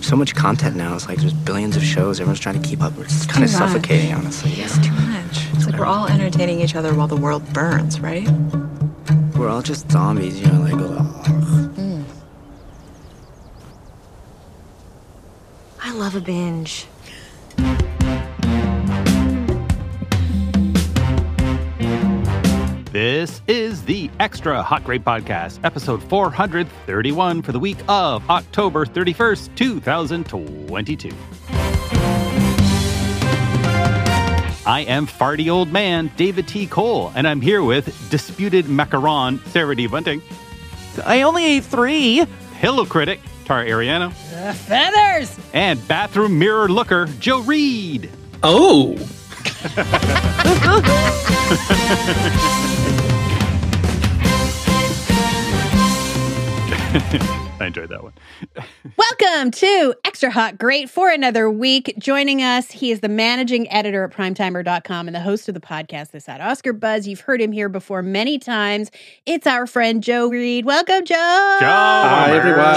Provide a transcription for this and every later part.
so much content now. It's like there's billions of shows. Everyone's trying to keep up. It's kind of suffocating, honestly. It's too much. It's like we're all entertaining each other while the world burns, right? We're all just zombies, you know, like... I love a binge. This is the Extra Hot Great Podcast, episode 431 for the week of October 31st, 2022. I am farty old man David T. Cole, and I'm here with disputed macaron Sarah D. Bunting. I only ate 3. Pillow critic Tara Ariano. Feathers! And bathroom mirror looker Joe Reed. Oh! I enjoyed that one. Welcome to Extra Hot Great for another week. Joining us, he is the managing editor at Primetimer.com and the host of the podcast, This Had Oscar Buzz. You've heard him here before many times. It's our friend Joe Reed. Welcome, Joe. Hi, everyone.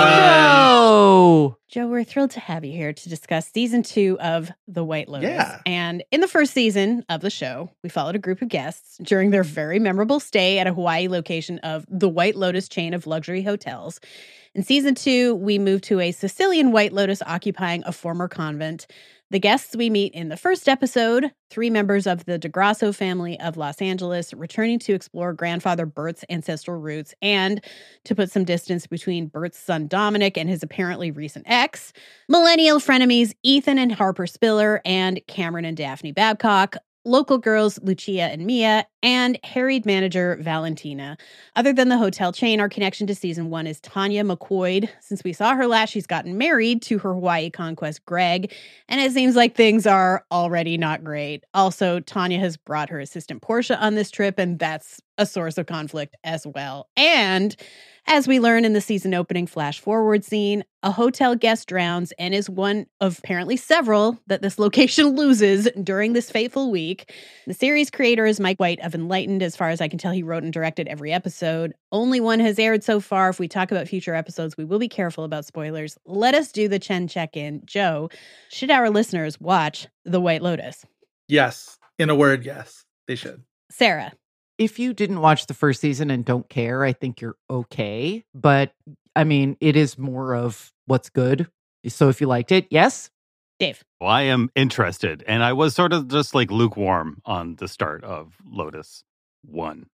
Joe, we're thrilled to have you here to discuss season 2 of The White Lotus. Yeah. And in the first season of the show, we followed a group of guests during their very memorable stay at a Hawaii location of the White Lotus chain of luxury hotels. In season 2, we moved to a Sicilian White Lotus occupying a former convent. The guests we meet in the first episode, 3 members of the DeGrasso family of Los Angeles, returning to explore grandfather Bert's ancestral roots and to put some distance between Bert's son Dominic and his apparently recent ex, millennial frenemies Ethan and Harper Spiller, and Cameron and Daphne Babcock, local girls Lucia and Mia, and harried manager Valentina. Other than the hotel chain, our connection to season 1 is Tanya McQuoid. Since we saw her last, she's gotten married to her Hawaii conquest, Greg, and it seems like things are already not great. Also, Tanya has brought her assistant Portia on this trip, and that's a source of conflict as well. And as we learn in the season opening flash forward scene, a hotel guest drowns and is one of apparently several that this location loses during this fateful week. The series creator is Mike White of Enlightened. As far as I can tell, he wrote and directed every episode. Only one has aired so far. If we talk about future episodes, we will be careful about spoilers. Let us do the Chen check-in. Joe, should our listeners watch The White Lotus? Yes. In a word, yes. They should. Sarah. If you didn't watch the first season and don't care, I think you're okay. But, I mean, it is more of what's good. So if you liked it, yes? Dave. Well, I am interested, and I was sort of just like lukewarm on the start of Lotus 1,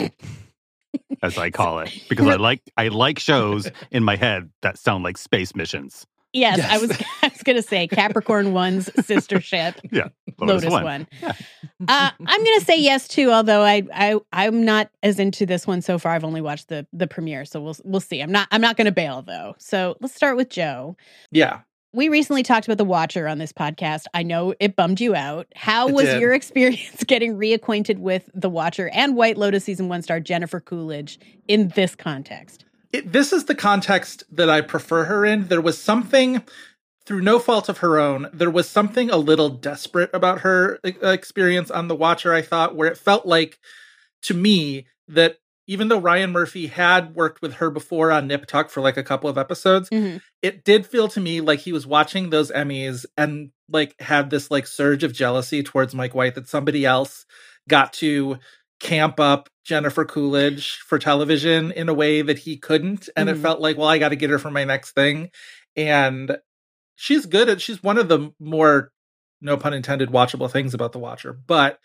as I call it, because I like shows in my head that sound like space missions. Yes. I was going to say Capricorn 1's sister ship. Yeah, Lotus 1. Yeah. I'm going to say yes too, although I'm not as into this one so far. I've only watched the premiere, so we'll see. I'm not going to bail though. So let's start with Joe. Yeah. We recently talked about The Watcher on this podcast. I know it bummed you out. How was your experience getting reacquainted with The Watcher and White Lotus season 1 star Jennifer Coolidge in this context? This is the context that I prefer her in. There was something, through no fault of her own, there was something a little desperate about her experience on The Watcher, I thought, where it felt like, to me, that even though Ryan Murphy had worked with her before on Nip Tuck for like a couple of episodes, it did feel to me like he was watching those Emmys and like had this like surge of jealousy towards Mike White that somebody else got to camp up Jennifer Coolidge for television in a way that he couldn't. And it felt like, well, I got to get her for my next thing. And she's she's one of the more, no pun intended, watchable things about The Watcher. But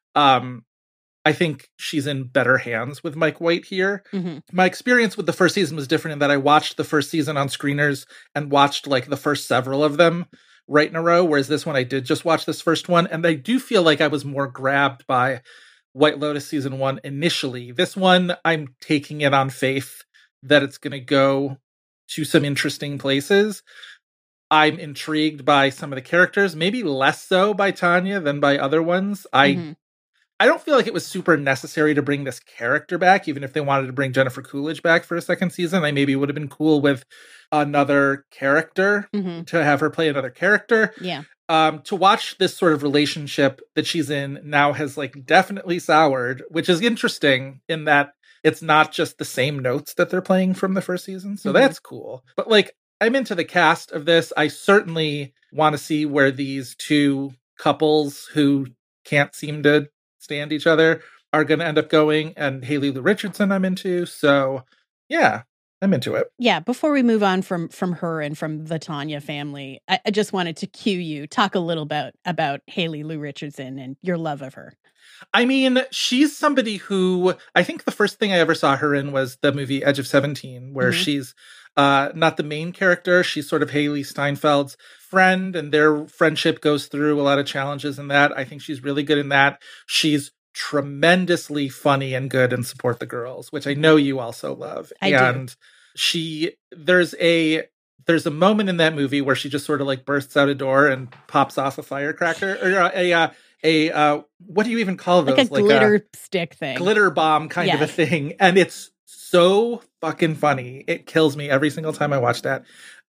I think she's in better hands with Mike White here. My experience with the first season was different in that I watched the first season on screeners and watched like the first several of them right in a row. Whereas this one, I did just watch this first one. And I do feel like I was more grabbed by White Lotus season 1 initially. This one, I'm taking it on faith that it's going to go to some interesting places. I'm intrigued by some of the characters, maybe less so by Tanya than by other ones. I don't feel like it was super necessary to bring this character back, even if they wanted to bring Jennifer Coolidge back for a second season. I maybe would have been cool with another character to have her play another character. Yeah. To watch this sort of relationship that she's in now has like definitely soured, which is interesting in that it's not just the same notes that they're playing from the first season. So that's cool. But like, I'm into the cast of this. I certainly want to see where these two couples who can't seem to stand each other are going to end up going. And Haley Lou Richardson I'm into. So yeah, I'm into it. Yeah, before we move on from her and from the Tanya family, I just wanted to cue you, talk a little about Haley Lou Richardson and your love of her. I mean, she's somebody who I think the first thing I ever saw her in was the movie Edge of 17, where she's not the main character. She's sort of Haley Steinfeld's friend, and their friendship goes through a lot of challenges in that. I think she's really good in that. She's tremendously funny and good in Support the Girls, which I know you also love. I do. There's a moment in that movie where she just sort of like bursts out a door and pops off a firecracker or what do you even call those? Like a glitter stick thing. Glitter bomb kind of a thing. And it's so fucking funny. It kills me every single time I watch that.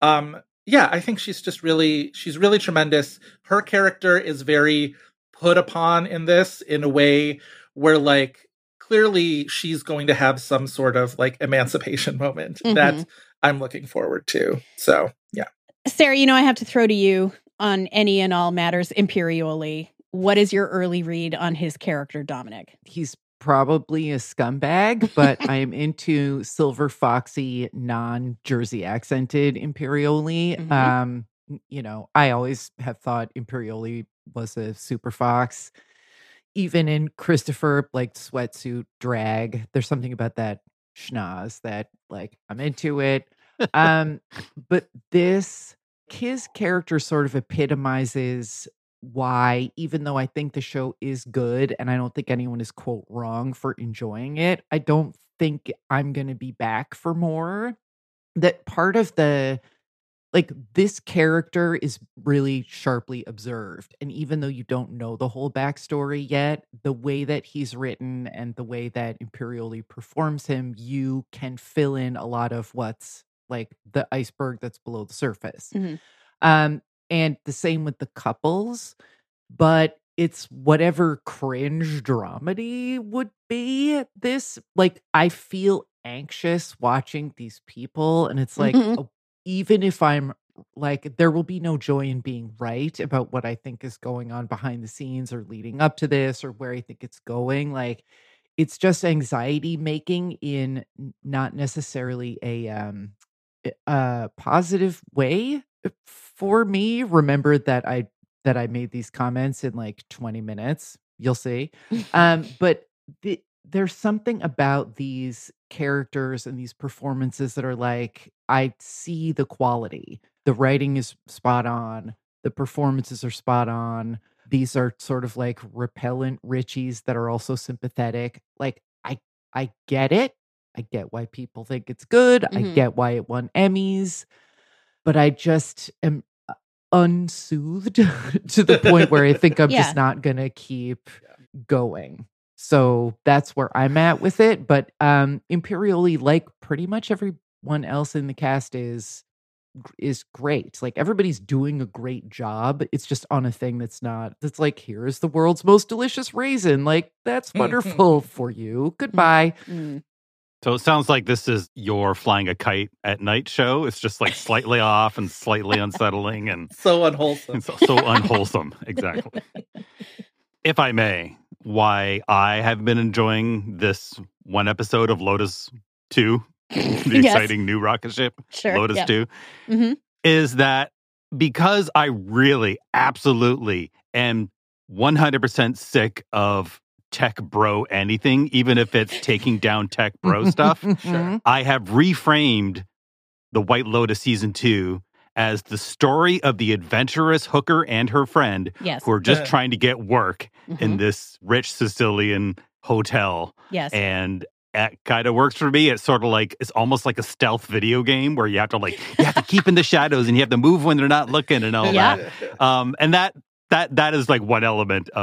I think she's really tremendous. Her character is very put upon in this in a way where like clearly she's going to have some sort of like emancipation moment that I'm looking forward to. So yeah. Sarah, I have to throw to you on any and all matters Imperioli. What is your early read on his character, Dominic? He's probably a scumbag, but I am into silver foxy, non-Jersey accented Imperioli. I always have thought Imperioli was a super fox. Even in Christopher, like sweatsuit drag, there's something about that schnoz that like I'm into it. But his character sort of epitomizes why, even though I think the show is good and I don't think anyone is quote wrong for enjoying it, I don't think I'm going to be back for more. That part of this character is really sharply observed. And even though you don't know the whole backstory yet, the way that he's written and the way that Imperioli performs him, you can fill in a lot of what's like the iceberg that's below the surface. And the same with the couples, but it's whatever cringe dramedy would be. This, like, I feel anxious watching these people, and it's like, even if I'm like, there will be no joy in being right about what I think is going on behind the scenes or leading up to this or where I think it's going. Like, it's just anxiety making in not necessarily a positive way. For me, remember that I made these comments in like 20 minutes. You'll see. But there's something about these characters and these performances that are like, I see the quality. The writing is spot on. The performances are spot on. These are sort of like repellent Richies that are also sympathetic. Like, I get it. I get why people think it's good. I get why it won Emmys. But I just am unsoothed to the point where I think I'm just not going to keep going. So that's where I'm at with it. But Imperioli, like pretty much everyone else in the cast, is great. Like, everybody's doing a great job. It's just on a thing that's like, here's the world's most delicious raisin. Like, that's wonderful for you. Goodbye. So it sounds like this is your flying a kite at night show. It's just like slightly off and slightly unsettling and so unwholesome. And so unwholesome. Exactly. If I may, why I have been enjoying this one episode of Lotus 2, the exciting new rocket ship, Lotus 2, is that because I really absolutely am 100% sick of tech bro anything, even if it's taking down tech bro stuff. I have reframed the White Lotus season 2 as the story of the adventurous hooker and her friend who are just trying to get work in this rich Sicilian hotel. And it kind of works for me. It's sort of like, it's almost like a stealth video game where you have to keep in the shadows and you have to move when they're not looking and all that. And that is like one element of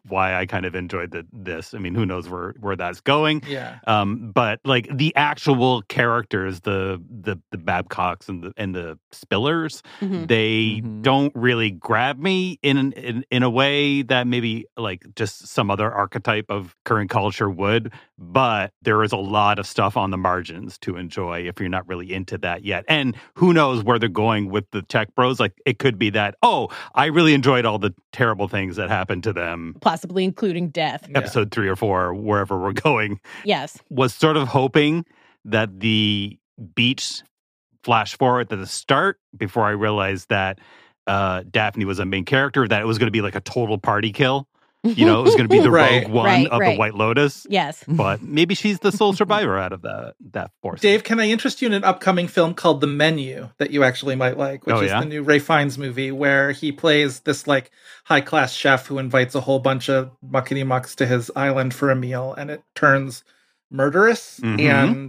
why I kind of enjoyed this. I mean, who knows where that's going? Yeah. But like the actual characters, the Babcocks and the Spillers, they don't really grab me in a way that maybe like just some other archetype of current culture would. But there is a lot of stuff on the margins to enjoy if you're not really into that yet. And who knows where they're going with the tech bros? Like it could be that, I really enjoyed all the terrible things that happened to them. Possibly including death. Episode 3 or 4, wherever we're going. Yes. Was sort of hoping that the beach flash forward at the start before I realized that Daphne was a main character, that it was going to be like a total party kill. You know, it was going to be the Rogue One of the White Lotus. Yes. But maybe she's the sole survivor out of that force. Dave, can I interest you in an upcoming film called The Menu that you actually might like, which is the new Ray Fiennes movie where he plays this like high-class chef who invites a whole bunch of muckety-mucks to his island for a meal, and it turns murderous and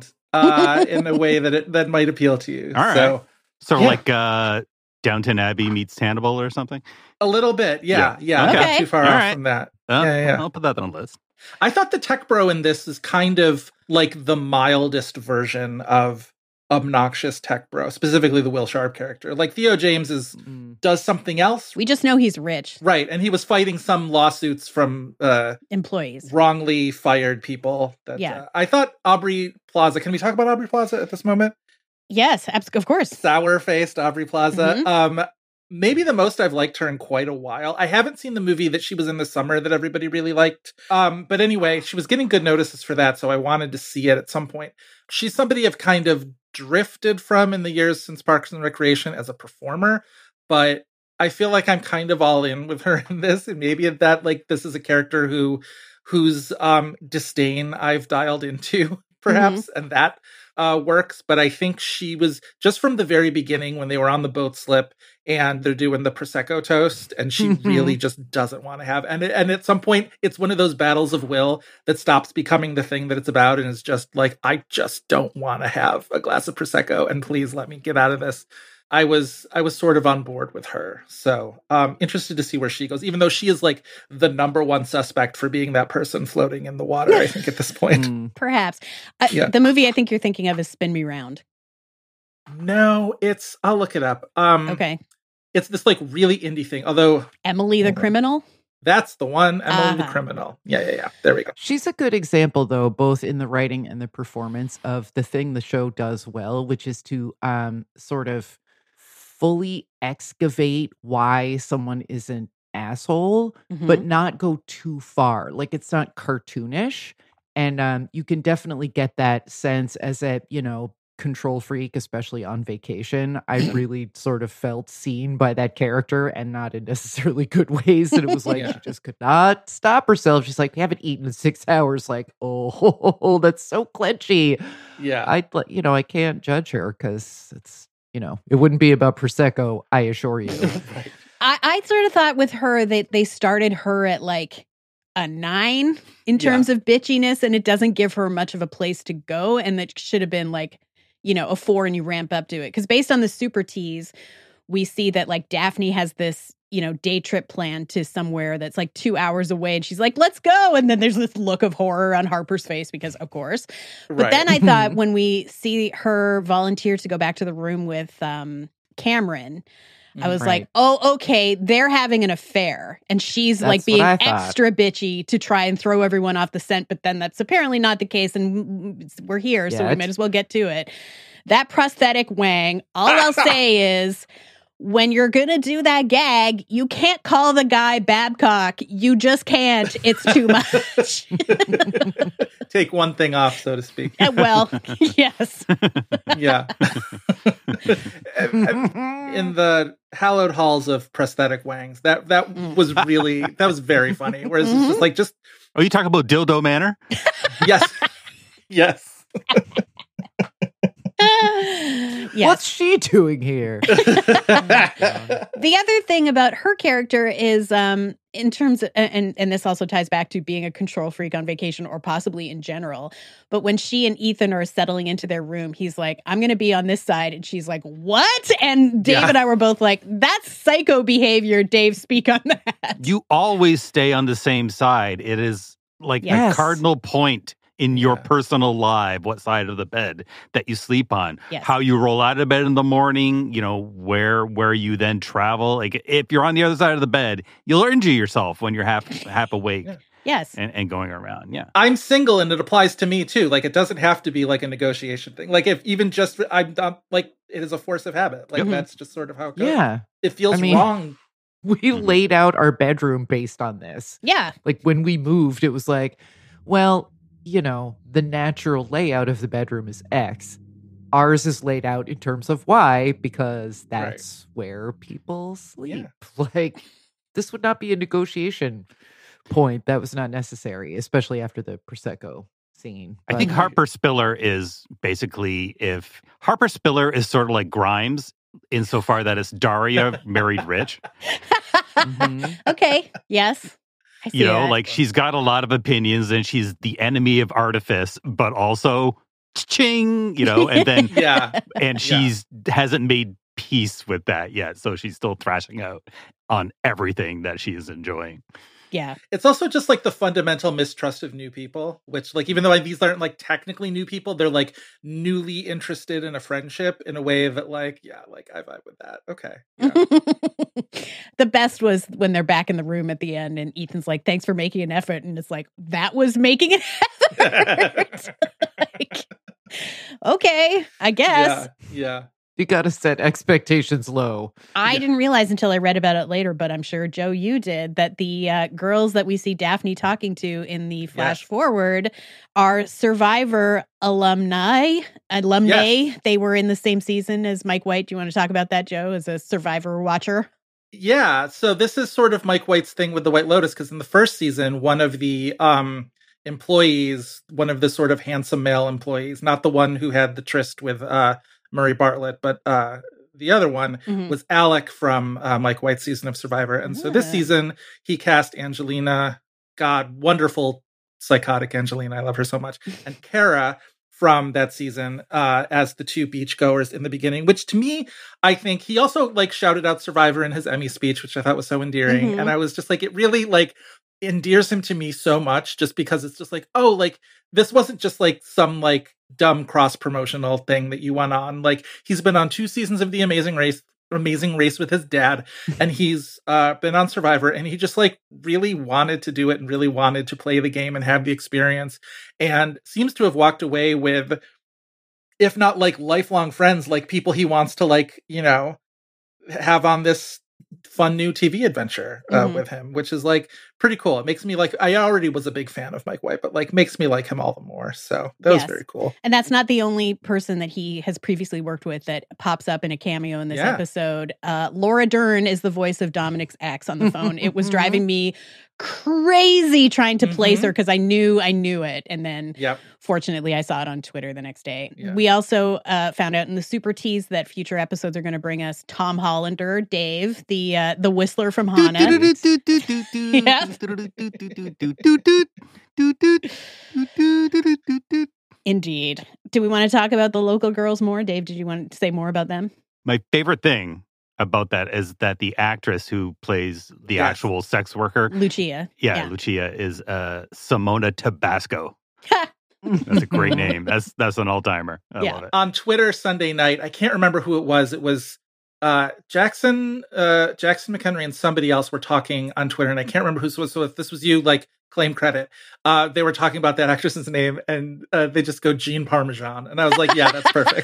in a way that might appeal to you. All right. So like Downton Abbey meets Hannibal or something? A little bit, yeah. Okay. Not too far off from that. I'll put that on the list. I thought the tech bro in this is kind of like the mildest version of obnoxious tech bro, specifically the Will Sharp character. Like Theo James does something else. We just know he's rich. Right, and he was fighting some lawsuits from employees. Wrongly fired people. I thought Aubrey Plaza, can we talk about Aubrey Plaza at this moment? Yes, of course. Sour-faced Aubrey Plaza. Maybe the most I've liked her in quite a while. I haven't seen the movie that she was in this summer that everybody really liked. But anyway, she was getting good notices for that, so I wanted to see it at some point. She's somebody I've kind of drifted from in the years since Parks and Recreation as a performer, but I feel like I'm kind of all in with her in this, and maybe that like this is a character whose disdain I've dialed into, perhaps, and that works. But I think she was, just from the very beginning when they were on the boat slip and they're doing the Prosecco toast, and she really just doesn't want to have, and at some point it's one of those battles of will that stops becoming the thing that it's about and is just like, I just don't want to have a glass of Prosecco, and please let me get out of this. I was sort of on board with her. So interested to see where she goes, even though she is like the number one suspect for being that person floating in the water, I think, at this point. Perhaps. The movie I think you're thinking of is Spin Me Round. No, I'll look it up. Okay. It's this like really indie thing, although... Emily the Criminal? That's the one, Emily the Criminal. Yeah. There we go. She's a good example, though, both in the writing and the performance of the thing the show does well, which is to sort of fully excavate why someone is an asshole, but not go too far. Like, it's not cartoonish. And you can definitely get that sense as a, control freak, especially on vacation. I really sort of felt seen by that character, and not in necessarily good ways. And it was like, she just could not stop herself. She's like, we haven't eaten in 6 hours. Like, oh, that's so clenchy. Yeah. I can't judge her because it's, it wouldn't be about Prosecco, I assure you. Right. I sort of thought with her that they started her at like a 9 in terms of bitchiness, and it doesn't give her much of a place to go, and that should have been like, a 4 and you ramp up to it. Because based on the super tease, we see that like Daphne has this, day trip plan to somewhere that's like 2 hours away, and she's like, let's go. And then there's this look of horror on Harper's face because, of course. But then I thought when we see her volunteer to go back to the room with Cameron, I was like, oh, okay, they're having an affair. And she's like being extra bitchy to try and throw everyone off the scent. But then that's apparently not the case. And we're here, so we might as well get to it. That prosthetic wang, all I'll say is, when you're going to do that gag, you can't call the guy Babcock. You just can't. It's too much. Take one thing off, so to speak. Well, yes. Yeah. In the hallowed halls of prosthetic wangs, that was really, that was very funny. Whereas it's just Are you talking about Dildo Manor? Yes. Yes. What's she doing here? The other thing about her character is in terms of, and this also ties back to being a control freak on vacation or possibly in general, but when she and Ethan are settling into their room, he's like, I'm going to be on this side. And she's like, what? And Dave and I were both like, that's psycho behavior. Dave, speak on that. You always stay on the same side. It is like a cardinal point in your personal life, what side of the bed that you sleep on, how you roll out of bed in the morning, where you then travel. Like if you're on the other side of the bed, you'll injure yourself when you're half awake. Yes. And going around. Yeah. I'm single and it applies to me too. Like it doesn't have to be like a negotiation thing. Like if even just I'm like it is a force of habit. Like that's just sort of how it goes. Yeah. It feels wrong. We laid out our bedroom based on this. Yeah. Like when we moved, it was like, well, the natural layout of the bedroom is X. Ours is laid out in terms of Y because that's where people sleep. Yeah. Like, this would not be a negotiation point. That was not necessary, especially after the Prosecco scene. I think Harper Spiller is basically, if Harper Spiller is sort of like Grimes insofar that it's Daria married rich. Okay. Yes. She's got a lot of opinions and she's the enemy of artifice, but also ching, and then and she's hasn't made peace with that yet. So she's still thrashing out on everything that she is enjoying. Yeah. It's also just like the fundamental mistrust of new people, which like, even though these aren't like technically new people, they're like newly interested in a friendship in a way that like, I vibe with that. Okay. Yeah. The best was when they're back in the room at the end and Ethan's like, thanks for making an effort. And it's like, that was making an effort. Like, okay, I guess. Yeah. You got to set expectations low. I didn't realize until I read about it later, but I'm sure, Joe, you did, that the girls that we see Daphne talking to in the flash forward are Survivor alumni. Yes. They were in the same season as Mike White. Do you want to talk about that, Joe, as a Survivor watcher? Yeah, so this is sort of Mike White's thing with the White Lotus, because in the first season, one of the employees, one of the sort of handsome male employees, not the one who had the tryst with Murray Bartlett, but the other one was Alec from Mike White's season of Survivor. And so this season, he cast Angelina, wonderful, psychotic Angelina. I love her so much. And Kara from that season as the two beachgoers in the beginning, which to me, I think he also like shouted out Survivor in his Emmy speech, which I thought was so endearing. And I was just like, it really like endears him to me so much just because it's just like, oh, like this wasn't just like some like dumb cross promotional thing that you went on. Like he's been on 2 seasons of The Amazing Race with his dad, and he's been on Survivor, and he just like really wanted to do it and really wanted to play the game and have the experience, and seems to have walked away with, if not like lifelong friends, like people he wants to like, have on this fun new TV adventure with him, which is like pretty cool. It makes me like, I already was a big fan of Mike White, but like makes me like him all the more. So that was very cool. And that's not the only person that he has previously worked with that pops up in a cameo in this episode. Laura Dern is the voice of Dominic's ex on the phone. It was driving me crazy trying to place her because I knew it. And then fortunately I saw it on Twitter the next day. Yeah. We also found out in the super tease that future episodes are going to bring us Tom Hollander, Dave, the whistler from Hana. Indeed. Do we want to talk about the local girls more? Dave, did you want to say more about them? My favorite thing about that is that the actress who plays the actual sex worker, Lucia. Lucia is Simona Tabasco. That's a great name. That's an all-timer. I love it. On Twitter Sunday night, I can't remember who it was. It was Jackson McHenry and somebody else were talking on Twitter, and I can't remember who this was. So if this was you, like, claim credit. They were talking about that actress's name, and they just go Jean Parmesan, and I was like, yeah, that's perfect.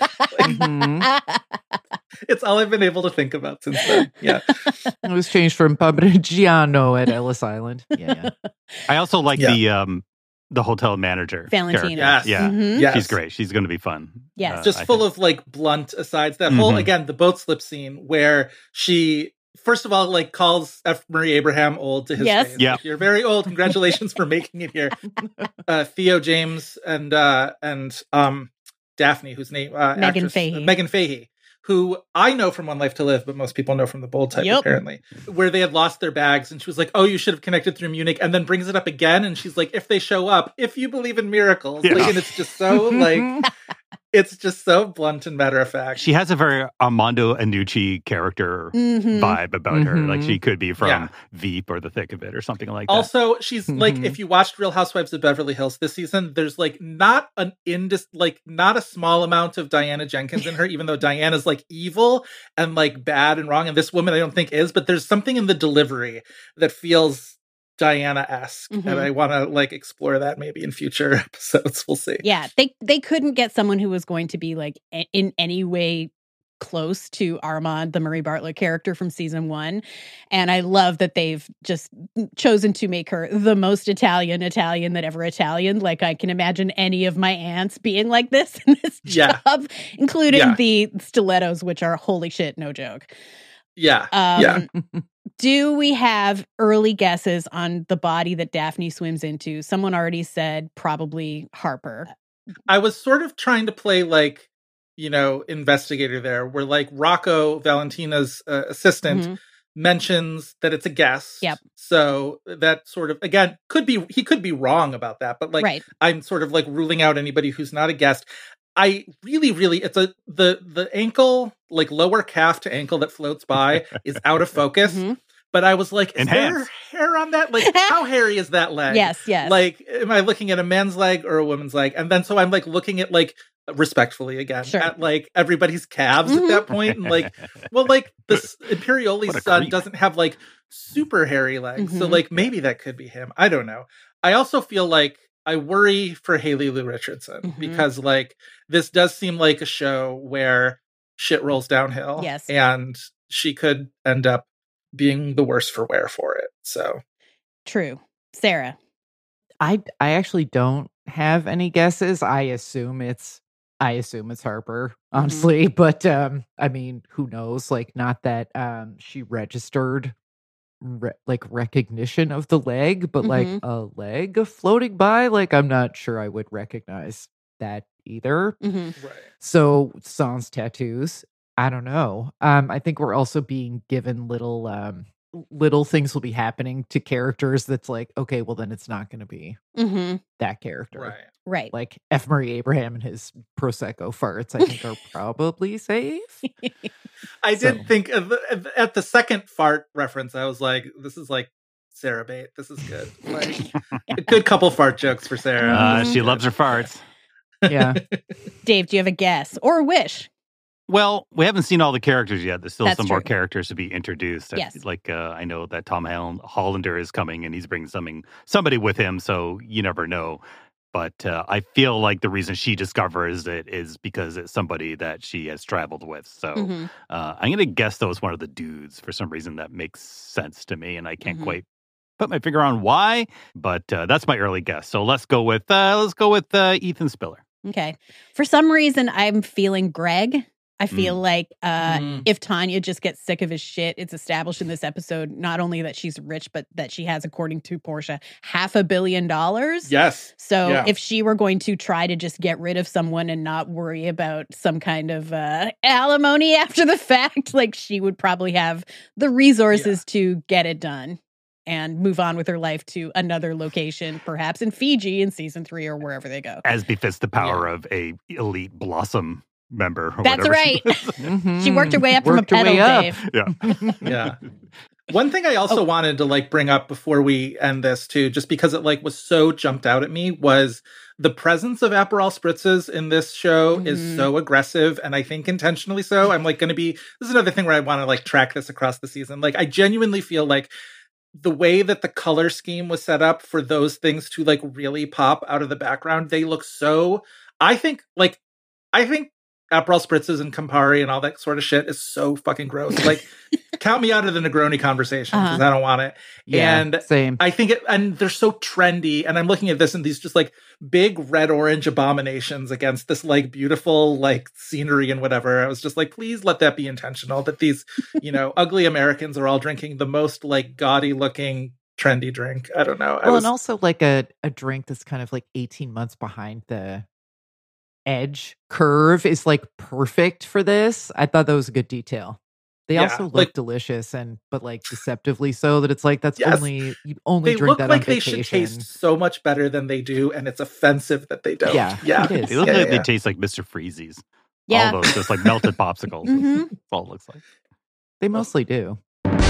It's all I've been able to think about since then. Yeah, it was changed from Parmigiano at Ellis Island. Yeah. I also like the hotel manager, Valentina. Yes. She's great. She's going to be fun. Yes, just full of like blunt asides. That whole again the boat slip scene where she first of all like calls F. Murray Abraham old to his face. Yeah, like, you're very old. Congratulations for making it here. Theo James and Daphne, whose name Megan Fahey. Megan Fahey, who I know from One Life to Live, but most people know from The Bold Type, apparently, where they had lost their bags, and she was like, "Oh, you should have connected through Munich," and then brings it up again, and she's like, "If they show up, if you believe in miracles," like, and it's just so like. It's just so blunt and matter of fact. She has a very Armando Iannucci character vibe about her. Like she could be from Veep or The Thick of It or something like that. Also, she's like, if you watched Real Housewives of Beverly Hills this season, there's like not a small amount of Diana Jenkins in her, even though Diana's like evil and like bad and wrong. And this woman I don't think is, but there's something in the delivery that feels Diana-esque, and I want to like explore that maybe in future episodes. We'll see. Yeah, they couldn't get someone who was going to be like in any way close to Armand, the Murray Bartlett character from season 1, and I love that they've just chosen to make her the most Italian that ever Italian. Like I can imagine any of my aunts being like this in this job, including the stilettos, which are holy shit, no joke. Do we have early guesses on the body that Daphne swims into? Someone already said probably Harper. I was sort of trying to play like, investigator there, where like Rocco, Valentina's assistant, mentions that it's a guest. Yep. So that sort of, again, he could be wrong about that, but like, I'm sort of like ruling out anybody who's not a guest. I really, it's the ankle, like lower calf to ankle that floats by is out of focus. But I was like, is there hair on that? Like, how hairy is that leg? Yes. Like, am I looking at a man's leg or a woman's leg? And then so I'm like looking at like, respectfully again, at like everybody's calves at that point. And like, well, like this Imperioli's son doesn't have like super hairy legs. So like maybe that could be him. I don't know. I also feel like I worry for Haley Lou Richardson because like this does seem like a show where shit rolls downhill. Yes. And she could end up being the worse for wear for it. So true. Sarah. I actually don't have any guesses. I assume it's Harper, honestly. But I mean, who knows? Like, not that she registered recognition of the leg, but like a leg floating by, like I'm not sure I would recognize that either. Right. So sans tattoos, I don't know. I think we're also being given little things will be happening to characters that's like, okay, well then it's not going to be that character. Right. Like F. Murray Abraham and his Prosecco farts, I think, are probably safe. I did think at the second fart reference, I was like, this is like Sarah bait. This is good. Like a good couple fart jokes for Sarah. She loves her farts. Yeah. Dave, do you have a guess or a wish? Well, we haven't seen all the characters yet. There's still That's some true. more characters to be introduced. Yes. I know that Tom Hollander is coming and he's bringing somebody with him, so you never know. But I feel like the reason she discovers it is because it's somebody that she has traveled with. So I'm going to guess that was one of the dudes. For some reason, that makes sense to me, and I can't quite put my finger on why. But that's my early guess. So let's go with Ethan Spiller. Okay. For some reason, I'm feeling Greg. I feel like if Tanya just gets sick of his shit, it's established in this episode, not only that she's rich, but that she has, according to Portia, $500 million. Yes. So if she were going to try to just get rid of someone and not worry about some kind of alimony after the fact, like she would probably have the resources to get it done and move on with her life to another location, perhaps in Fiji in season 3 or wherever they go. As befits the power of a elite Blossom member. Or That's whatever right. She worked her way up from a pedal, Dave. Yeah. One thing I also wanted to like bring up before we end this too, just because it like was so jumped out at me, was the presence of Aperol spritzes in this show is so aggressive, and I think intentionally so. I'm like this is another thing where I want to like track this across the season. Like I genuinely feel like the way that the color scheme was set up for those things to like really pop out of the background, they look so, I think Aperol spritzes and Campari and all that sort of shit is so fucking gross. Like, count me out of the Negroni conversation because I don't want it. Yeah, and same. I think and they're so trendy. And I'm looking at this and these just like big red orange abominations against this like beautiful like scenery and whatever. I was just like, please let that be intentional. That these, ugly Americans are all drinking the most like gaudy looking trendy drink. I don't know. And also like a drink that's kind of like 18 months behind the edge curve is like perfect for this. I thought that was a good detail. They Yeah, also look like- delicious but like deceptively so that it's like that's Yes. you only They drink look that like on they vacation. should taste so much better than they do, and it's offensive that they don't. Yeah, yeah. it is. They look Yeah, like yeah, they yeah. taste like Mr. Freezies. Yeah. All those just like melted popsicles. Mhm. That's all it looks like. They mostly do.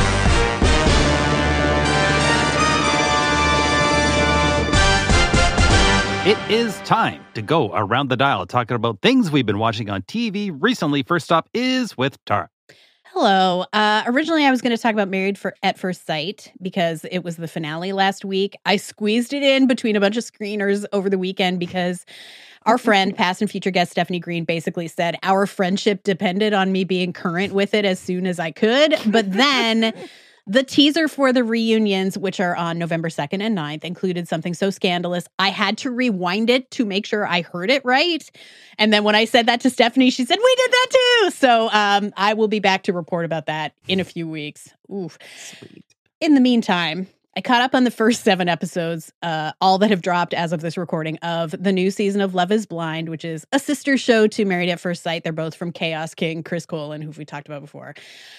It is time to go around the dial talking about things we've been watching on TV recently. First up is with Tara. Hello. Originally, I was going to talk about Married at First Sight because it was the finale last week. I squeezed it in between a bunch of screeners over the weekend because our friend, past and future guest Stephanie Green, basically said our friendship depended on me being current with it as soon as I could. But then the teaser for the reunions, which are on November 2nd and 9th, included something so scandalous, I had to rewind it to make sure I heard it right. And then when I said that to Stephanie, she said, we did that too. So I will be back to report about that in a few weeks. Oof. Sweet. In the meantime, I caught up on the first 7 episodes, all that have dropped as of this recording, of the new season of Love is Blind, which is a sister show to Married at First Sight. They're both from Chaos King, Chris Colin, who we talked about before.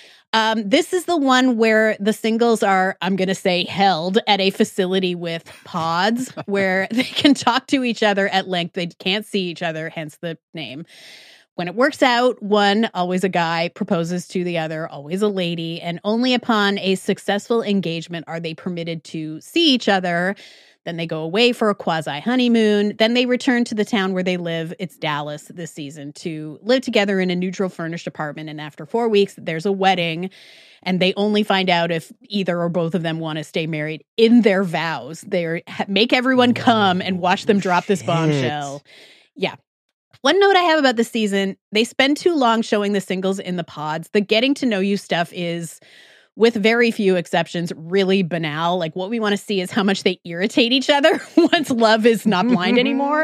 This is the one where the singles are, I'm going to say, held at a facility with pods where they can talk to each other at length. They can't see each other, hence the name. When it works out, one, always a guy, proposes to the other, always a lady, and only upon a successful engagement are they permitted to see each other. Then they go away for a quasi-honeymoon. Then they return to the town where they live. It's Dallas this season, to live together in a neutral furnished apartment. And after 4 weeks, there's a wedding. And they only find out if either or both of them want to stay married in their vows. They make everyone come and watch them drop this bombshell. Yeah. One note I have about this season, they spend too long showing the singles in the pods. The getting to know you stuff is, with very few exceptions, really banal. Like, what we want to see is how much they irritate each other once love is not blind anymore.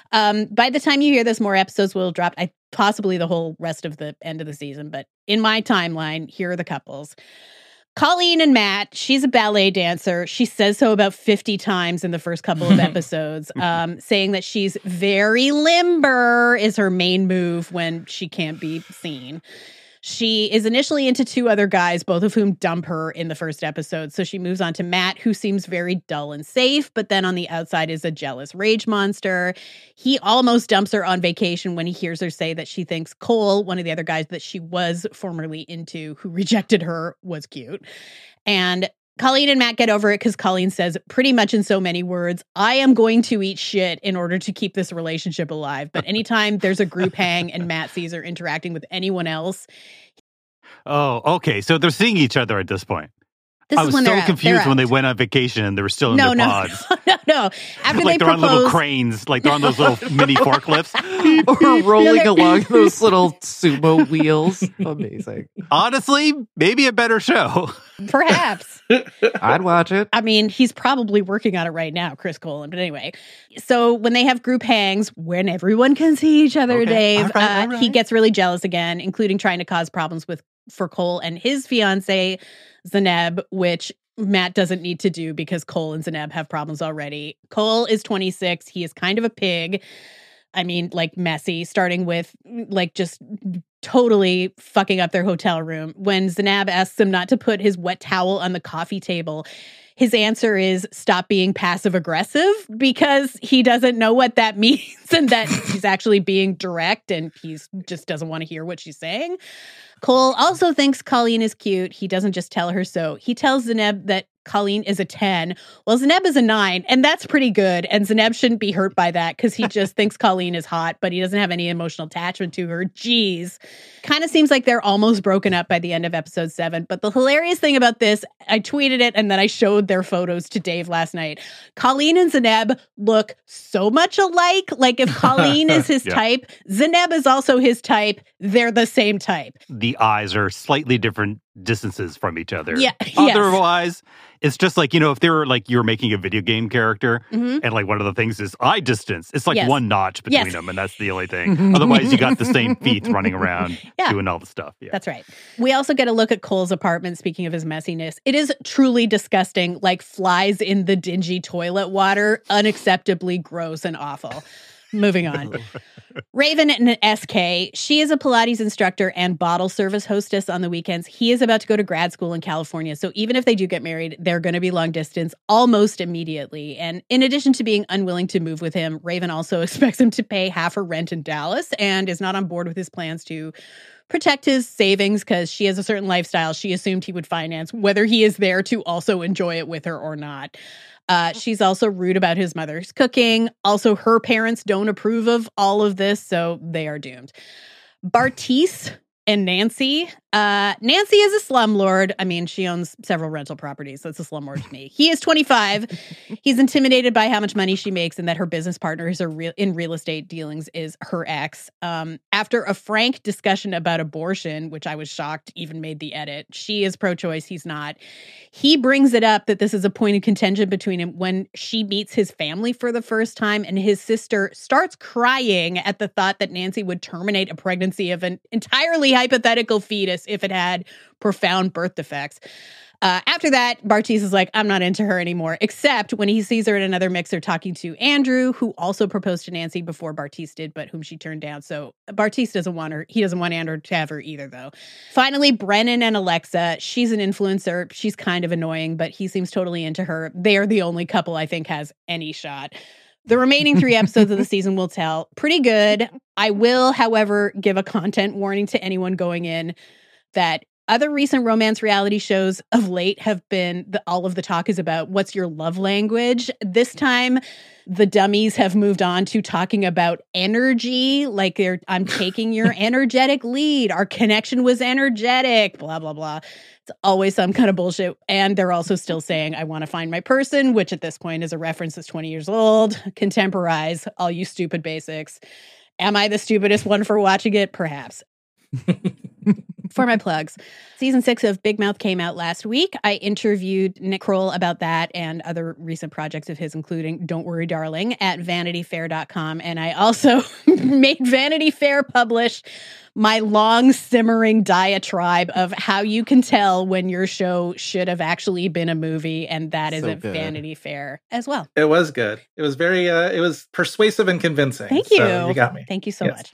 By the time you hear this, more episodes will drop. Possibly the whole rest of the end of the season. But in my timeline, here are the couples. Colleen and Matt, she's a ballet dancer. She says so about 50 times in the first couple of episodes, saying that she's very limber is her main move when she can't be seen. She is initially into 2 other guys, both of whom dump her in the first episode. So she moves on to Matt, who seems very dull and safe, but then on the outside is a jealous rage monster. He almost dumps her on vacation when he hears her say that she thinks Cole, one of the other guys that she was formerly into, who rejected her, was cute. And Colleen and Matt get over it because Colleen says pretty much in so many words, I am going to eat shit in order to keep this relationship alive. But anytime there's a group hang and Matt sees her interacting with anyone else. Oh, okay. So they're seeing each other at this point. This I is was when so they're out. confused They're when they out. went on vacation and they were still in their pods. No. After Like they they're on little propose, cranes, like they're on those little mini forklifts. Or rolling along those little sumo wheels. Amazing. Honestly, maybe a better show. perhaps. I'd watch it. I mean, he's probably working on it right now, Chris Colin. But anyway, so when they have group hangs, when everyone can see each other, Okay. Dave, All right. he gets really jealous again, including trying to cause problems for Cole and his fiance, Zaneb, which Matt doesn't need to do because Cole and Zaneb have problems already. Cole is 26. He is kind of a pig. I mean, like messy, starting with like just totally fucking up their hotel room. When Zanab asks him not to put his wet towel on the coffee table, his answer is stop being passive aggressive because he doesn't know what that means and that he's actually being direct and he just doesn't want to hear what she's saying. Cole also thinks Colleen is cute. He doesn't just tell her so. He tells Zaneb that Colleen is a 10. Well, Zaneb is a 9, and that's pretty good. And Zaneb shouldn't be hurt by that because he just thinks Colleen is hot, but he doesn't have any emotional attachment to her. Jeez. Kind of seems like they're almost broken up by the end of episode 7. But the hilarious thing about this, I tweeted it and then I showed their photos to Dave last night. Colleen and Zaneb look so much alike. Like if Colleen is his Yeah. type, Zaneb is also his type. They're the same type. The eyes are slightly different distances from each other. Yeah, yes. Otherwise, it's just like, you know, if they were like you're making a video game character Mhm. and like one of the things is eye distance, it's like Yes. one notch between Yes. them, and that's the only thing. Otherwise, you got the same feet running around Yeah. doing all the stuff. Yeah. That's right. We also get a look at Cole's apartment, speaking of his messiness. It is truly disgusting, like flies in the dingy toilet water, unacceptably gross and awful. Moving on. Raven and SK, she is a Pilates instructor and bottle service hostess on the weekends. He is about to go to grad school in California. So even if they do get married, they're going to be long distance almost immediately. And in addition to being unwilling to move with him, Raven also expects him to pay half her rent in Dallas and is not on board with his plans to protect his savings because she has a certain lifestyle she assumed he would finance, whether he is there to also enjoy it with her or not. She's also rude about his mother's cooking. Also, her parents don't approve of all of this, so they are doomed. Bartise and Nancy. Nancy is a slumlord. I mean, she owns several rental properties, so it's a slumlord to me. He is 25. He's intimidated by how much money she makes and that her business partners are in real estate dealings is her ex. After a frank discussion about abortion, which I was shocked even made the edit, she is pro-choice, he's not. He brings it up that this is a point of contention between him when she meets his family for the first time, and his sister starts crying at the thought that Nancy would terminate a pregnancy of an entirely hypothetical fetus if it had profound birth defects. After that, Bartise is like, I'm not into her anymore, except when he sees her in another mixer talking to Andrew, who also proposed to Nancy before Bartise did, but whom she turned down. So Bartise doesn't want her. He doesn't want Andrew to have her either, though. Finally, Brennan and Alexa. She's an influencer. She's kind of annoying, but he seems totally into her. They are the only couple I think has any shot. The remaining 3 episodes of the season will tell. Pretty good. I will, however, give a content warning to anyone going in that other recent romance reality shows of late have been, all of the talk is about what's your love language. This time, the dummies have moved on to talking about energy, like I'm taking your energetic lead. Our connection was energetic, blah, blah, blah. It's always some kind of bullshit. And they're also still saying, I want to find my person, which at this point is a reference that's 20 years old. Contemporize, all you stupid basics. Am I the stupidest one for watching it? Perhaps. For my plugs, season 6 of Big Mouth came out last week. I interviewed Nick Kroll about that and other recent projects of his, including Don't Worry Darling at vanityfair.com. And I also made Vanity Fair publish my long simmering diatribe of how you can tell when your show should have actually been a movie. And that is at Vanity Fair as well. It was good. It was very, it was persuasive and convincing. Thank you. So you got me. Thank you so much.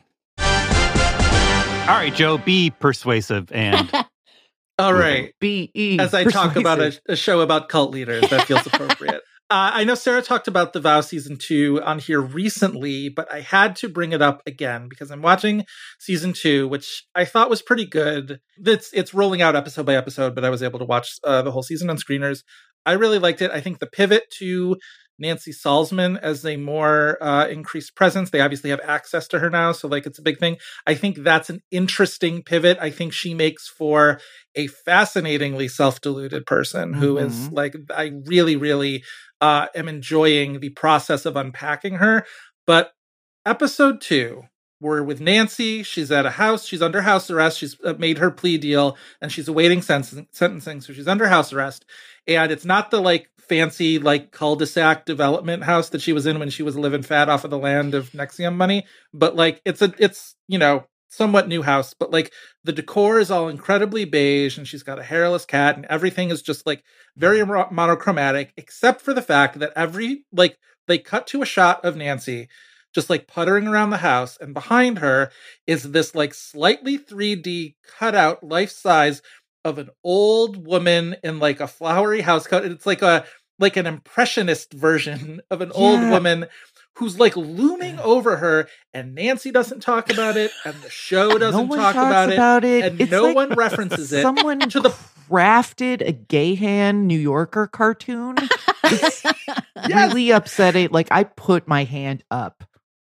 All right, Joe, be persuasive and all right. Be as I talk about a show about cult leaders, that feels appropriate. I know Sarah talked about The Vow season 2 on here recently, but I had to bring it up again because I'm watching season 2, which I thought was pretty good. It's rolling out episode by episode, but I was able to watch the whole season on screeners. I really liked it. I think the pivot to Nancy Salzman as a more increased presence. They obviously have access to her now, so like it's a big thing. I think that's an interesting pivot. I think she makes for a fascinatingly self-deluded person who is like, I really, really am enjoying the process of unpacking her. But episode 2, we're with Nancy. She's at a house. She's under house arrest. She's made her plea deal and she's awaiting sentencing. So she's under house arrest. And it's not the like fancy like cul-de-sac development house that she was in when she was living fat off of the land of NXIVM money. But like it's you know, somewhat new house, but like the decor is all incredibly beige and she's got a hairless cat and everything is just like very monochromatic, except for the fact that they cut to a shot of Nancy just like puttering around the house, and behind her is this like slightly 3D cutout life size of an old woman in like a flowery house coat. It's like an impressionist version of an old woman who's like looming over her, and Nancy doesn't talk about it, and the show doesn't talk about it, and it's no one references it. Someone to the crafted a Gayhan New Yorker cartoon. It's really upsetting. Like I put my hand up.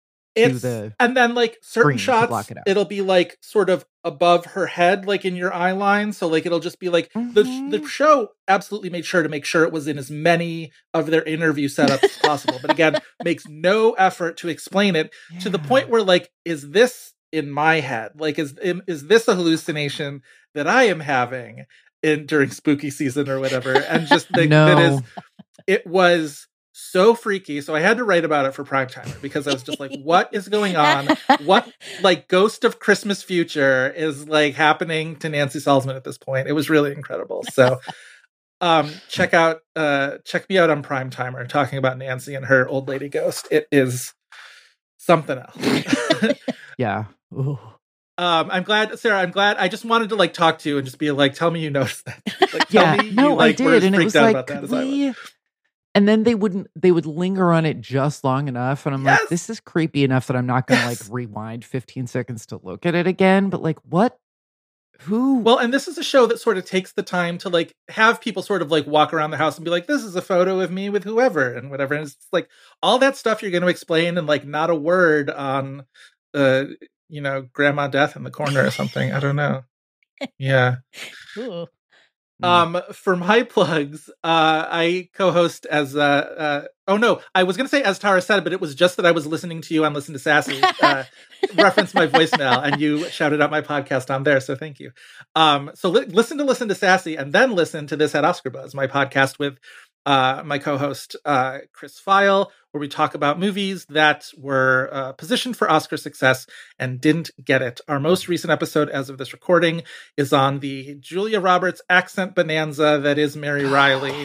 And then like certain shots, it'll be like sort of above her head, like in your eye line. So like it'll just be like the show absolutely made sure to make sure it was in as many of their interview setups as possible. But again, makes no effort to explain it to the point where like, is this in my head? Like, is this a hallucination that I am having during spooky season or whatever? And just think it was so freaky. So I had to write about it for Primetimer because I was just like, what is going on? What like Ghost of Christmas Future is like happening to Nancy Salzman at this point? It was really incredible. So check me out on Primetimer talking about Nancy and her old lady ghost. It is something else. Yeah. Ooh. I'm glad, Sarah. I'm glad. I just wanted to like talk to you and just be like, tell me you noticed that. Like, Yeah. tell me No, you, like, I were did. as And it freaked was out like, about that could as I was. we? And then they would linger on it just long enough. And I'm Yes! like, this is creepy enough that I'm not going to like rewind 15 seconds to look at it again. But like, what? Who? Well, and this is a show that sort of takes the time to like have people sort of like walk around the house and be like, this is a photo of me with whoever and whatever. And it's like all that stuff you're going to explain and like not a word on, Grandma Death in the corner or something. I don't know. Yeah. Ooh. For my plugs, I co-host as I was gonna say as Tara said, but it was just that I was listening to you on Listen to Sassy, reference my voicemail, and you shouted out my podcast on there, so thank you. So listen to Sassy, and then listen to This at Oscar Buzz, my podcast with my co-host Chris Feil, where we talk about movies that were positioned for Oscar success and didn't get it. Our most recent episode, as of this recording, is on the Julia Roberts accent bonanza that is Mary Riley.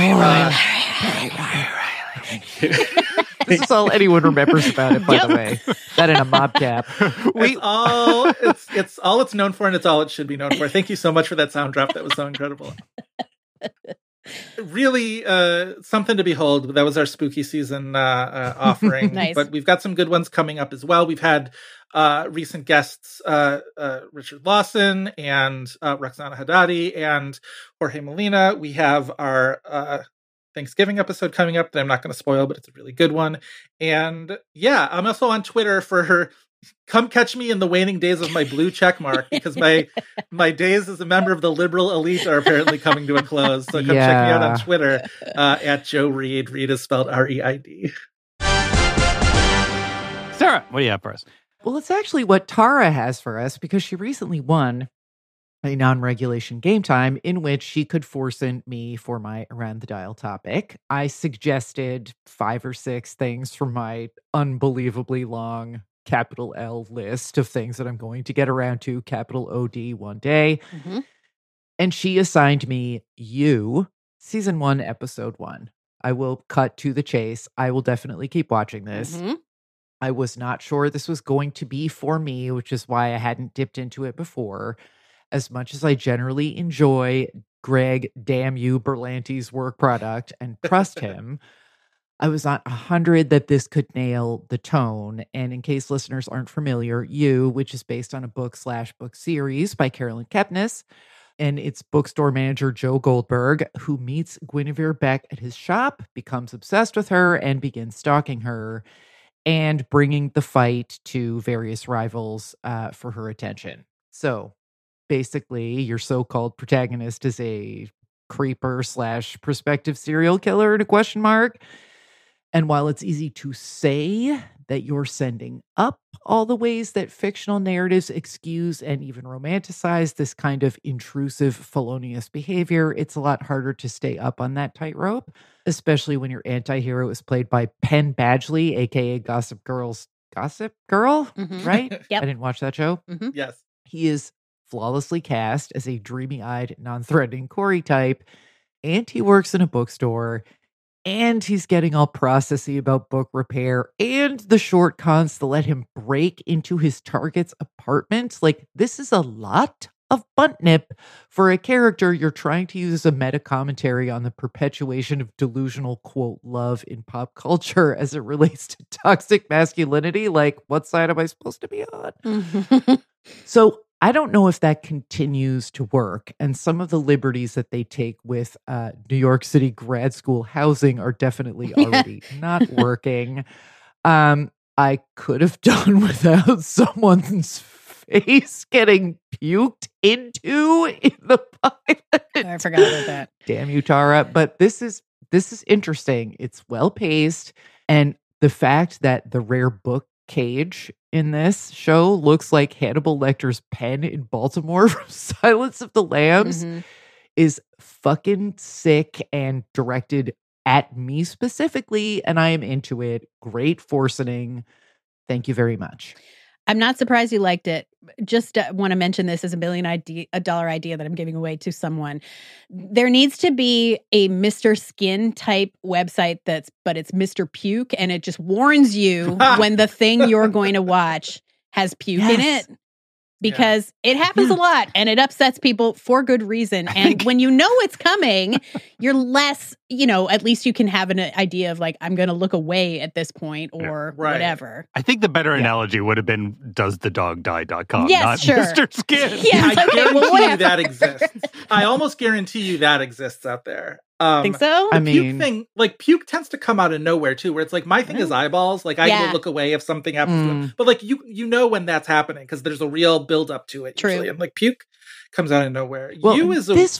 This is all anyone remembers about it, by the way. That in a mob cap. It's all it's known for, and it's all it should be known for. Thank you so much for that sound drop. That was so incredible. Really something to behold. That was our spooky season offering. Nice. But we've got some good ones coming up as well. We've had recent guests, Richard Lawson and Roxana Haddadi and Jorge Molina. We have our Thanksgiving episode coming up that I'm not going to spoil, but it's a really good one. And yeah, I'm also on Twitter for her. Come catch me in the waning days of my blue check mark, because my days as a member of the liberal elite are apparently coming to a close. So come check me out on Twitter at Joe Reid. Reid is spelled R-E-I-D. Sarah, what do you have for us? Well, it's actually what Tara has for us, because she recently won a non-regulation game time in which she could force in me for my Around the Dial topic. I suggested 5 or 6 things from my unbelievably long capital L list of things that I'm going to get around to, capital OD, one day. Mm-hmm. And she assigned me You, season 1, episode 1. I will cut to the chase. I will definitely keep watching this. Mm-hmm. I was not sure this was going to be for me, which is why I hadn't dipped into it before. As much as I generally enjoy Greg, damn you, Berlanti's work product and trust him, I was not 100 that this could nail the tone. And in case listeners aren't familiar, You, which is based on a book/book series by Carolyn Kepnes, and it's bookstore manager Joe Goldberg, who meets Guinevere Beck at his shop, becomes obsessed with her, and begins stalking her and bringing the fight to various rivals for her attention. So basically, your so-called protagonist is a creeper/prospective serial killer in a question mark. And while it's easy to say that you're sending up all the ways that fictional narratives excuse and even romanticize this kind of intrusive, felonious behavior, it's a lot harder to stay up on that tightrope, especially when your anti-hero is played by Penn Badgley, aka Gossip Girl's Gossip Girl, Mhm. right? Yep. I didn't watch that show. Mm-hmm. Yes. He is flawlessly cast as a dreamy-eyed, non-threatening Corey type, and he works in a bookstore, and he's getting all processy about book repair and the short cons to let him break into his target's apartment. Like, this is a lot of bunt nip for a character you're trying to use as a meta commentary on the perpetuation of delusional, quote, love in pop culture as it relates to toxic masculinity. Like, what side am I supposed to be on? Mm-hmm. So I don't know if that continues to work. And some of the liberties that they take with New York City grad school housing are definitely already not working. I could have done without someone's face getting puked into in the pilot. I forgot about that. Damn you, Tara. But this is interesting. It's well paced. And the fact that the rare book cage in this show looks like Hannibal Lecter's pen in Baltimore from Silence of the Lambs Mhm. is fucking sick and directed at me specifically, and I am into it. Great forcing. Thank you very much. I'm not surprised you liked it. just want to mention this as a dollar idea that I'm giving away to someone. There needs to be a Mr. Skin type website but it's Mr. Puke, and it just warns you when the thing you're going to watch has puke in it. Because it happens a lot and it upsets people for good reason. And when you know it's coming, you're less, at least you can have an idea of like, I'm going to look away at this point or whatever. I think the better analogy would have been doesthedogdie.com, yes, not sure. Mr. Skin. Yes, I guarantee you that exists. I almost guarantee you that exists out there. Think so? The puke thing, like puke tends to come out of nowhere too, where it's like my thing is eyeballs. Like I will look away if something happens to it. But like you know when that's happening because there's a real build up to it. True. Usually. And like puke comes out of nowhere. Well, it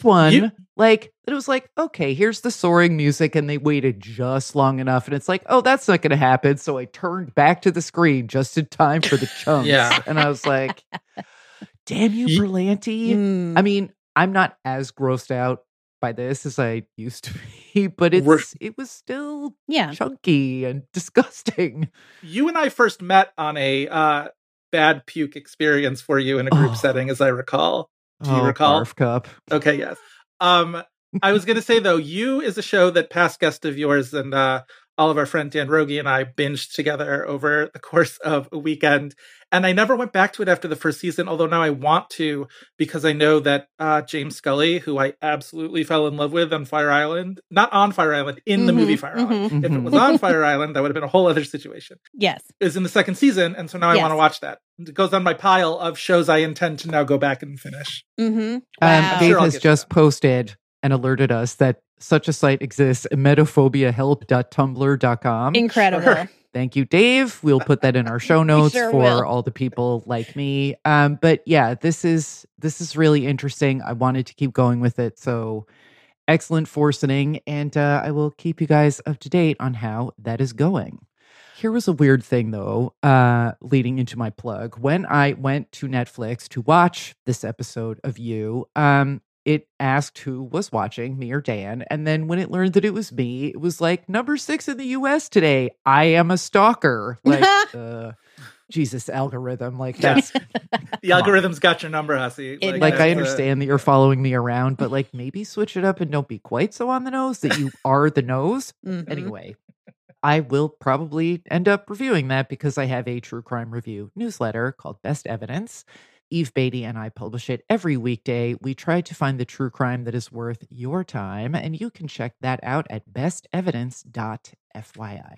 was like, okay, here's the soaring music, and they waited just long enough, and it's like, oh, that's not going to happen. So I turned back to the screen just in time for the chunks. And I was like, damn you, Berlanti. I mean, I'm not as grossed out by this as I used to be, but it was still chunky and disgusting. You and I first met on a bad puke experience for you in a group setting, as I recall. Do you recall? Barf cup. Okay, yes. I was going to say, though, You is a show that past guest of yours and all of our friend Dan Rogie and I binged together over the course of a weekend. And I never went back to it after the first season, although now I want to, because I know that James Scully, who I absolutely fell in love with on Fire Island, not on Fire Island, in the movie Fire Island. If it was on Fire Island, that would have been a whole other situation. Yes. Is in the second season, and so now I want to watch that. It goes on my pile of shows I intend to now go back and finish. Dave has just posted and alerted us that such a site exists, emetophobia.help.tumblr.com. Incredible. Sure. Thank you, Dave. We'll put that in our show notes for all the people like me. But yeah, this is really interesting. I wanted to keep going with it. So excellent forcing. And I will keep you guys up to date on how that is going. Here was a weird thing, though, leading into my plug. When I went to Netflix to watch this episode of You, it asked who was watching, me or Dan. And then when it learned that it was me, it was like, number 6 in the US today. I am a stalker. Like, Jesus, algorithm. Like, that's... The algorithm's got your number, Hussy. Like I understand that you're following me around, but like maybe switch it up and don't be quite so on the nose that you are the nose. Anyway, I will probably end up reviewing that because I have a true crime review newsletter called Best Evidence. Eve Beatty and I publish it every weekday. We try to find the true crime that is worth your time, and you can check that out at bestevidence.fyi.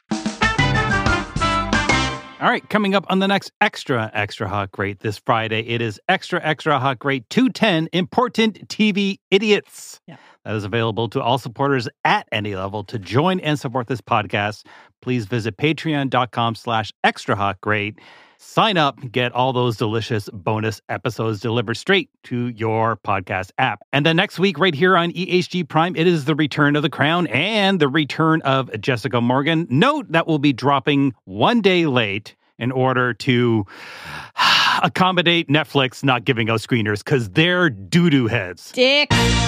All right, coming up on the next Extra Hot Great this Friday, it is Extra Hot Great 210 Important TV Idiots. Yeah. That is available to all supporters at any level. To join and support this podcast, please visit patreon.com/extrahotgreat. Sign up, get all those delicious bonus episodes delivered straight to your podcast app. And then next week, right here on EHG Prime, it is the return of The Crown and the return of Jessica Morgan. Note that will be dropping one day late in order to accommodate Netflix not giving us screeners because they're doo-doo heads. Dick.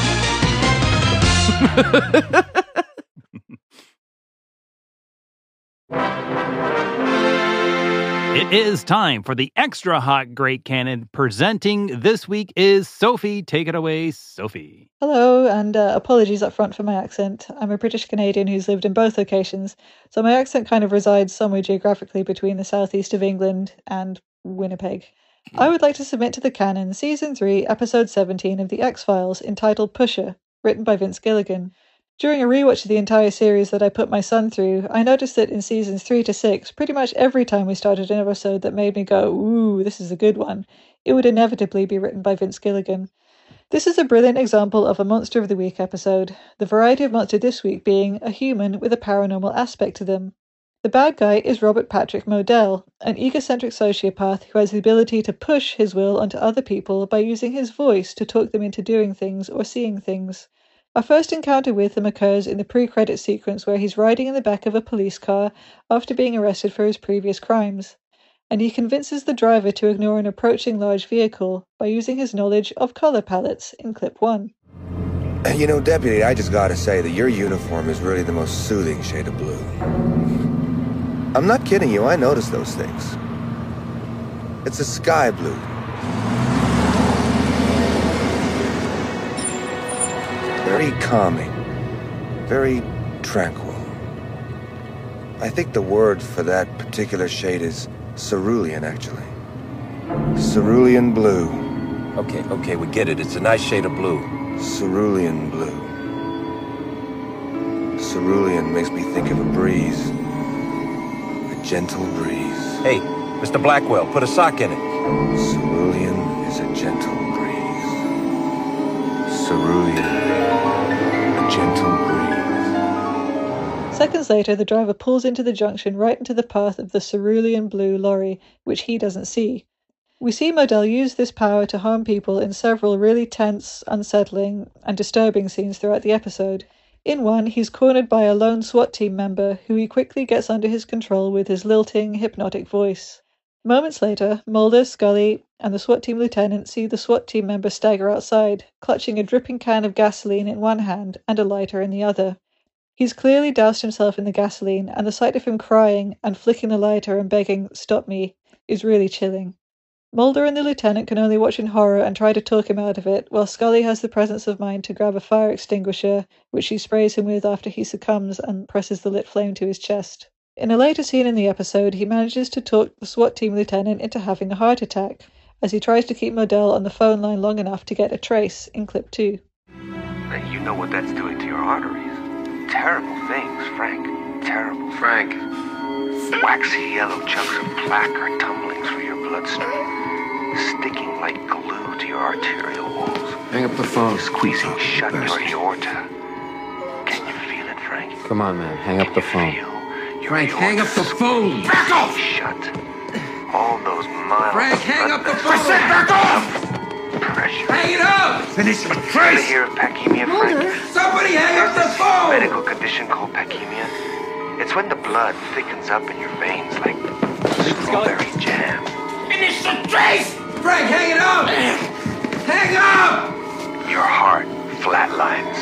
It is time for the Extra Hot Great Canon. Presenting this week is Sophie. Take it away, Sophie. Hello, and apologies up front for my accent. I'm a British Canadian who's lived in both locations, so my accent kind of resides somewhere geographically between the southeast of England and Winnipeg. I would like to submit to the canon Season 3, Episode 17 of The X-Files, entitled Pusher, written by Vince Gilligan. During a rewatch of the entire series that I put my son through, I noticed that in seasons 3 to 6, pretty much every time we started an episode that made me go, ooh, this is a good one, it would inevitably be written by Vince Gilligan. This is a brilliant example of a Monster of the Week episode, the variety of monster this week being a human with a paranormal aspect to them. The bad guy is Robert Patrick Modell, an egocentric sociopath who has the ability to push his will onto other people by using his voice to talk them into doing things or seeing things. Our first encounter with him occurs in the pre-credit sequence where he's riding in the back of a police car after being arrested for his previous crimes, and he convinces the driver to ignore an approaching large vehicle by using his knowledge of color palettes in clip 1. You know, Deputy, I just gotta say that your uniform is really the most soothing shade of blue. I'm not kidding you, I noticed those things. It's a sky blue. Very calming. Very tranquil. I think the word for that particular shade is cerulean, actually. Cerulean blue. Okay, we get it. It's a nice shade of blue. Cerulean blue. Cerulean makes me think of a breeze. A gentle breeze. Hey, Mr. Blackwell, put a sock in it. Cerulean is a gentle breeze. Cerulean, a gentle breeze. Seconds later, the driver pulls into the junction right into the path of the cerulean blue lorry, which he doesn't see. We see Modell use this power to harm people in several really tense, unsettling, and disturbing scenes throughout the episode. In one, he's cornered by a lone SWAT team member who he quickly gets under his control with his lilting, hypnotic voice. Moments later, Mulder, Scully, and the SWAT team lieutenant see the SWAT team member stagger outside, clutching a dripping can of gasoline in one hand and a lighter in the other. He's clearly doused himself in the gasoline, and the sight of him crying and flicking the lighter and begging, "Stop me," is really chilling. Mulder and the lieutenant can only watch in horror and try to talk him out of it, while Scully has the presence of mind to grab a fire extinguisher, which she sprays him with after he succumbs and presses the lit flame to his chest. In a later scene in the episode, he manages to talk the SWAT team lieutenant into having a heart attack, as he tries to keep Modell on the phone line long enough to get a trace in clip 2. And you know what that's doing to your arteries. Terrible things, Frank. Terrible. Frank. Waxy yellow chunks of plaque are tumbling through your bloodstream, sticking like glue to your arterial walls. Hang up the phone. Squeezing shut your aorta. Can you feel it, Frank? Come on, man. Hang up the phone. Frank, hang up the phone! Back off! Shut. All those miles. Frank, hang up the phone! I said back off! Pressure. Hang it up! Finish the trace! You hear of pachyemia, Frank? Somebody hang up the phone! Medical condition called pachyemia. It's when the blood thickens up in your veins like strawberry jam. Finish the trace! Frank, hang it up! Hang up! Your heart flatlines.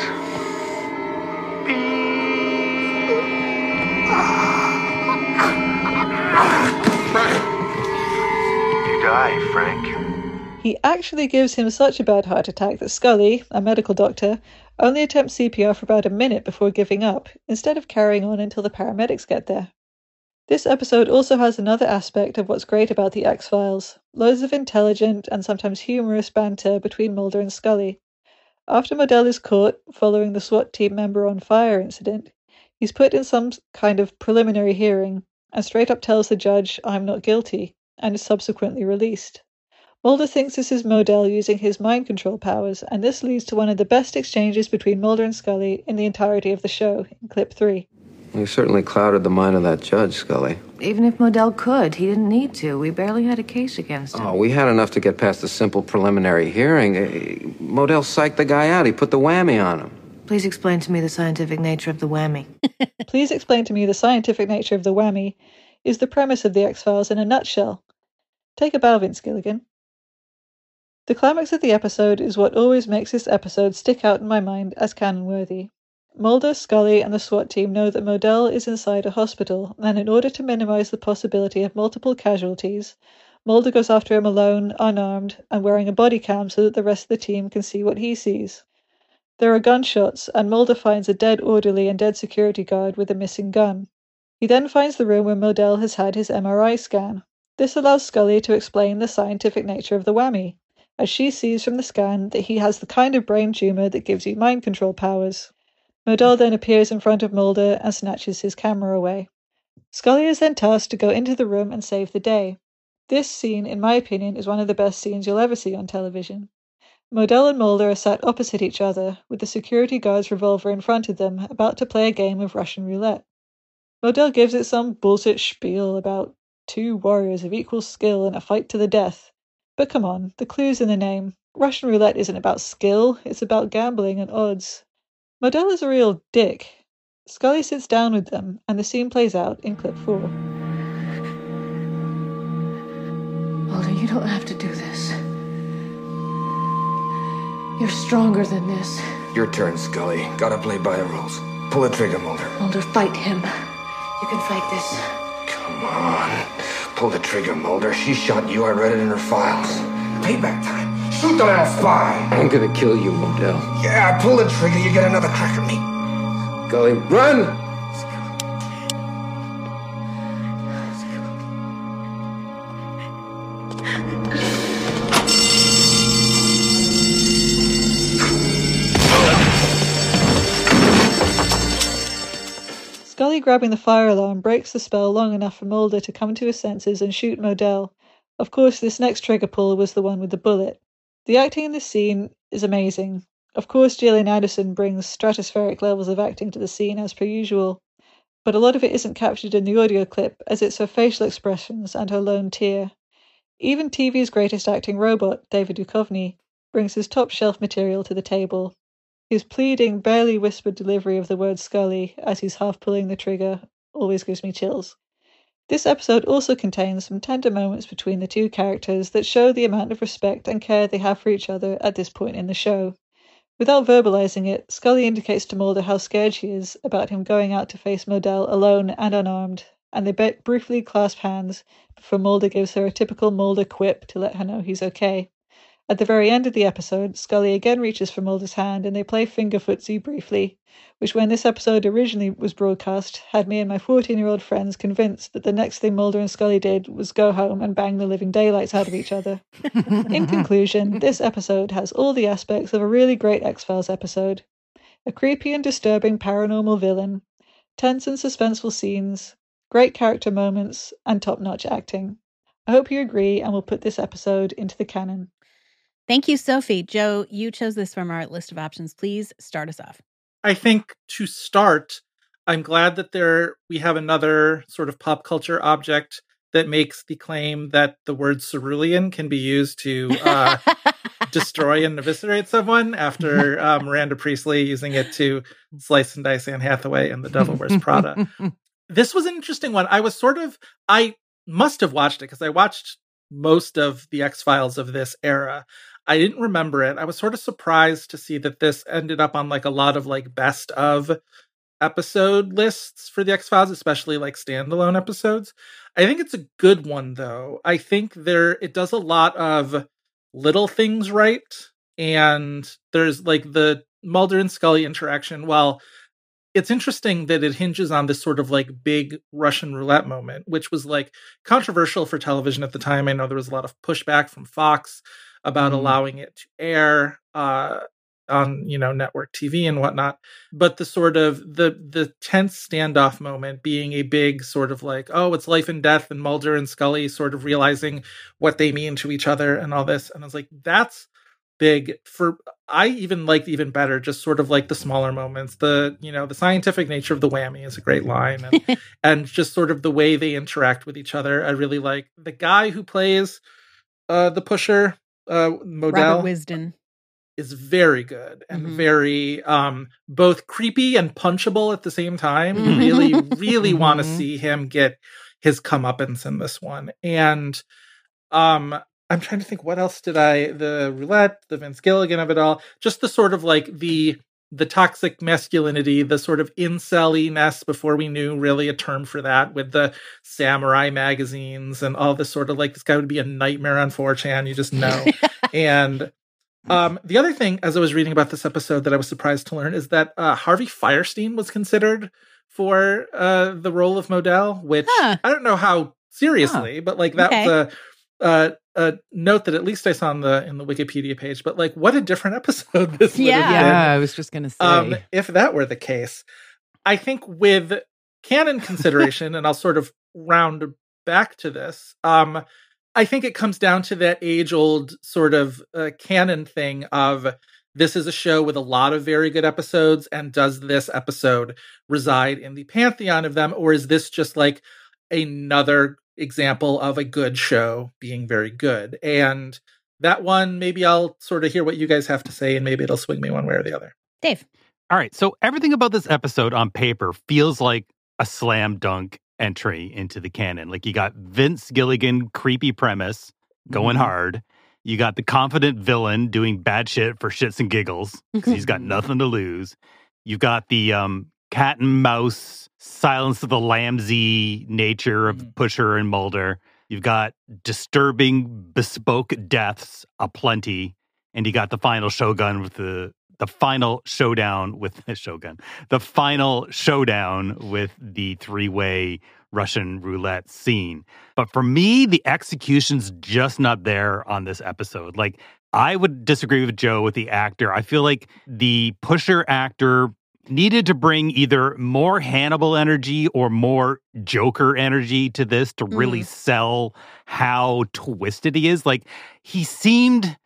You die, Frank. He actually gives him such a bad heart attack that Scully, a medical doctor, only attempts CPR for about a minute before giving up, instead of carrying on until the paramedics get there. This episode also has another aspect of what's great about the X-Files, loads of intelligent and sometimes humorous banter between Mulder and Scully. After Modell is caught, following the SWAT team member on fire incident, he's put in some kind of preliminary hearing, and straight up tells the judge, "I'm not guilty," and is subsequently released. Mulder thinks this is Modell using his mind control powers, and this leads to one of the best exchanges between Mulder and Scully in the entirety of the show, in clip 3. You certainly clouded the mind of that judge, Scully. Even if Modell could, he didn't need to. We barely had a case against him. Oh, we had enough to get past the simple preliminary hearing. Modell psyched the guy out. He put the whammy on him. Please explain to me the scientific nature of the whammy. Please explain to me the scientific nature of the whammy is the premise of the X-Files in a nutshell. Take a bow, Vince Gilligan. The climax of the episode is what always makes this episode stick out in my mind as canon-worthy. Mulder, Scully, and the SWAT team know that Modell is inside a hospital, and in order to minimize the possibility of multiple casualties, Mulder goes after him alone, unarmed, and wearing a body cam so that the rest of the team can see what he sees. There are gunshots, and Mulder finds a dead orderly and dead security guard with a missing gun. He then finds the room where Modell has had his MRI scan. This allows Scully to explain the scientific nature of the whammy, as she sees from the scan that he has the kind of brain tumor that gives you mind control powers. Modell then appears in front of Mulder and snatches his camera away. Scully is then tasked to go into the room and save the day. This scene, in my opinion, is one of the best scenes you'll ever see on television. Modell and Mulder are sat opposite each other, with the security guard's revolver in front of them, about to play a game of Russian roulette. Modell gives it some bullshit spiel about 2 warriors of equal skill in a fight to the death. But come on, the clue's in the name. Russian roulette isn't about skill, it's about gambling and odds. Modell is a real dick. Scully sits down with them, and the scene plays out in clip 4. Mulder, you don't have to do this. You're stronger than this. Your turn, Scully. Gotta play by the rules. Pull the trigger, Mulder. Mulder, fight him. You can fight this. Come on. Pull the trigger, Mulder. She shot you. I read it in her files. Payback time. Shoot the little spy. I'm gonna kill you, Modell. Yeah, pull the trigger. You get another crack at me. Scully, run! Scully grabbing the fire alarm breaks the spell long enough for Mulder to come to his senses and shoot Modell. Of course, this next trigger pull was the one with the bullet. The acting in this scene is amazing. Of course, Gillian Anderson brings stratospheric levels of acting to the scene as per usual, but a lot of it isn't captured in the audio clip, as it's her facial expressions and her lone tear. Even TV's greatest acting robot, David Duchovny, brings his top-shelf material to the table. His pleading, barely whispered delivery of the word Scully as he's half pulling the trigger always gives me chills. This episode also contains some tender moments between the two characters that show the amount of respect and care they have for each other at this point in the show. Without verbalizing it, Scully indicates to Mulder how scared she is about him going out to face Modell alone and unarmed, and they briefly clasp hands before Mulder gives her a typical Mulder quip to let her know he's okay. At the very end of the episode, Scully again reaches for Mulder's hand and they play finger footsie briefly, which when this episode originally was broadcast had me and my 14-year-old friends convinced that the next thing Mulder and Scully did was go home and bang the living daylights out of each other. In conclusion, this episode has all the aspects of a really great X-Files episode. A creepy and disturbing paranormal villain, tense and suspenseful scenes, great character moments, and top-notch acting. I hope you agree and will put this episode into the canon. Thank you, Sophie. Joe, you chose this from our list of options. Please start us off. I think to start, I'm glad that we have another sort of pop culture object that makes the claim that the word cerulean can be used to destroy and eviscerate someone after Miranda Priestley using it to slice and dice Anne Hathaway in The Devil Wears Prada. This was an interesting one. I must have watched it because I watched most of the X-Files of this era. I didn't remember it. I was sort of surprised to see that this ended up on like a lot of like best of episode lists for the X-Files, especially like standalone episodes. I think it's a good one though. I think it does a lot of little things right. And there's like the Mulder and Scully interaction. Well, it's interesting that it hinges on this sort of like big Russian roulette moment, which was like controversial for television at the time. I know there was a lot of pushback from Fox about allowing it to air on, network TV and whatnot. But the sort of the tense standoff moment being a big sort of like, oh, it's life and death, and Mulder and Scully sort of realizing what they mean to each other and all this. And I was like, that's big. I even liked even better just sort of like the smaller moments. The scientific nature of the whammy is a great line, and and just sort of the way they interact with each other. I really like the guy who plays the pusher, Modell. Robert Wisden is very good and very both creepy and punchable at the same time. You really want to see him get his comeuppance in this one. And I'm trying to think, what else the roulette, the Vince Gilligan of it all, just the sort of like the toxic masculinity, the sort of incel-ness before we knew really a term for that, with the samurai magazines and all this sort of like, this guy would be a nightmare on 4chan, you just know. And the other thing, as I was reading about this episode that I was surprised to learn, is that Harvey Fierstein was considered for the role of Modell, which I don't know how seriously, but like that was a note that at least I saw in the Wikipedia page. But like, what a different episode this would have been. Yeah, I was just going to say. If that were the case. I think with canon consideration, and I'll sort of round back to this, I think it comes down to that age-old sort of canon thing of, this is a show with a lot of very good episodes, and does this episode reside in the pantheon of them, or is this just like another example of a good show being very good? And that one, maybe I'll sort of hear what you guys have to say, and maybe it'll swing me one way or the other. Dave. All right. So everything about this episode on paper feels like a slam dunk entry into the canon. Like, you got Vince Gilligan, creepy premise, going hard. You got the confident villain doing bad shit for shits and giggles because he's got nothing to lose. You've got the cat and mouse, Silence of the Lambsy nature of Pusher and Mulder. You've got disturbing, bespoke deaths aplenty. And you got the final showdown with the final showdown with the three-way Russian roulette scene. But for me, the execution's just not there on this episode. Like, I would disagree with Joe with the actor. I feel like the pusher actor needed to bring either more Hannibal energy or more Joker energy to this to really sell how twisted he is. Like, he seemed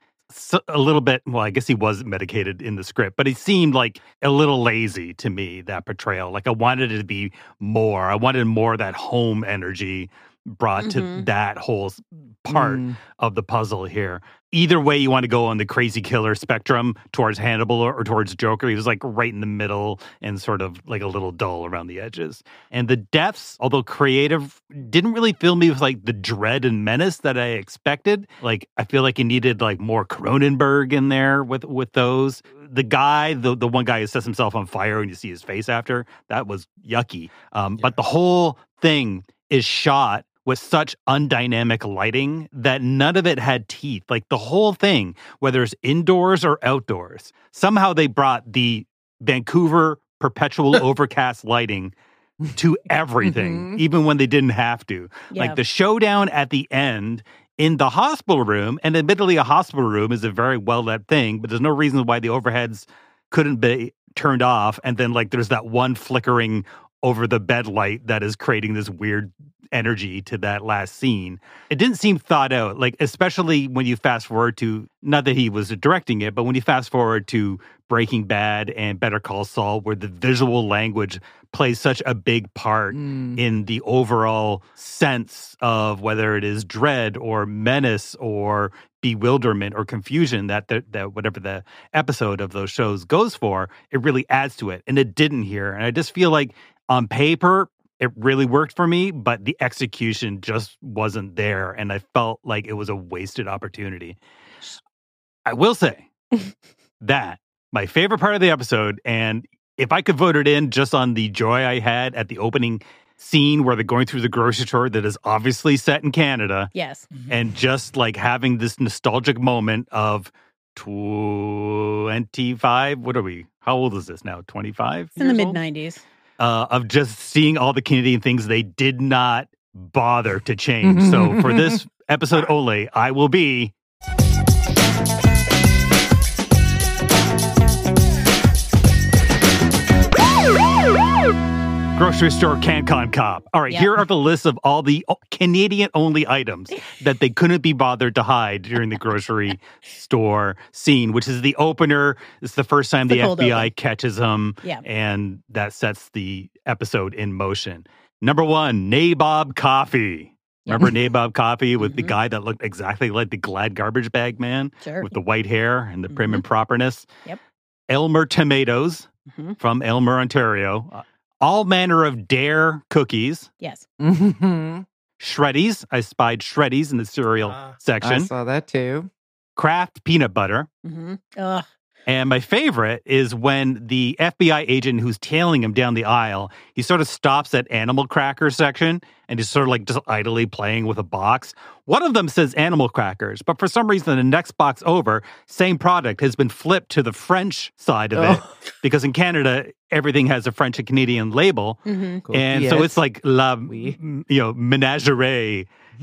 a little bit, well, I guess he was medicated in the script, but he seemed like a little lazy to me, that portrayal. Like, I wanted it to be more. I wanted more of that home energy brought to that whole part of the puzzle here. Either way you want to go on the crazy killer spectrum, towards Hannibal or towards Joker, he was like right in the middle and sort of like a little dull around the edges. And the deaths, although creative, didn't really fill me with like the dread and menace that I expected. Like, I feel like you needed like more Cronenberg in there with those. The guy, the one guy who sets himself on fire and you see his face after, that was yucky. But the whole thing is shot with such undynamic lighting that none of it had teeth. Like, the whole thing, whether it's indoors or outdoors, somehow they brought the Vancouver perpetual overcast lighting to everything, even when they didn't have to. Yeah. Like, the showdown at the end in the hospital room, and admittedly a hospital room is a very well-lit thing, but there's no reason why the overheads couldn't be turned off. And then, like, there's that one flickering over the bed light that is creating this weird energy to that last scene. It didn't seem thought out, like, especially when you fast forward to, not that he was directing it, but when you fast forward to Breaking Bad and Better Call Saul, where the visual language plays such a big part in the overall sense of whether it is dread or menace or bewilderment or confusion that whatever the episode of those shows goes for, it really adds to it. And it didn't here. And I just feel like on paper, it really worked for me, but the execution just wasn't there. And I felt like it was a wasted opportunity. I will say that my favorite part of the episode, and if I could vote it in just on the joy I had at the opening scene where they're going through the grocery store that is obviously set in Canada. Yes. And just like having this nostalgic moment of 25, what are we? How old is this now? 25? It's in the mid-90s. Of just seeing all the Canadian things they did not bother to change. So for this episode only, I will be grocery store CanCon Cop. All right, Here are the lists of all the Canadian-only items that they couldn't be bothered to hide during the grocery store scene, which is the opener. It's the first time the FBI catches them, and that sets the episode in motion. Number 1, Nabob Coffee. Remember Nabob Coffee with the guy that looked exactly like the Glad garbage bag man with the white hair and the prim and properness? Yep. Elmer Tomatoes from Elmer, Ontario. All manner of Dare cookies. Yes. Shreddies. I spied Shreddies in the cereal section. I saw that too. Kraft peanut butter. Ugh. And my favorite is when the FBI agent who's tailing him down the aisle, he sort of stops at Animal Crackers section and he's sort of like just idly playing with a box. One of them says Animal Crackers, but for some reason the next box over, same product, has been flipped to the French side of it because in Canada, everything has a French and Canadian label. Cool. And so it's like menagerie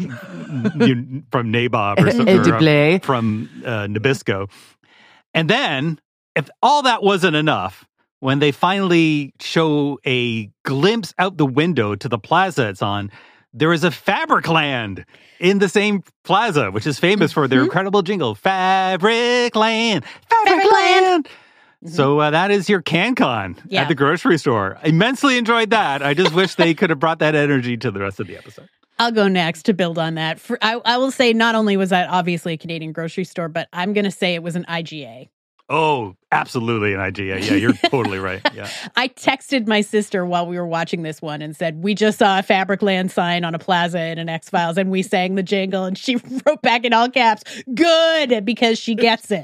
from Nabob or something, or from Nabisco. And then, if all that wasn't enough, when they finally show a glimpse out the window to the plaza it's on, there is a Fabricland in the same plaza, which is famous for their incredible jingle, Fabricland, Fabricland. So that is your CanCon at the grocery store. Immensely enjoyed that. I just wish they could have brought that energy to the rest of the episode. I'll go next to build on that. I will say not only was that obviously a Canadian grocery store, but I'm going to say it was an IGA. Oh, absolutely an IGA. Yeah, you're totally right. Yeah. I texted my sister while we were watching this one and said, we just saw a Fabricland sign on a plaza in an X-Files and we sang the jingle, and she wrote back in all caps, good, because she gets it.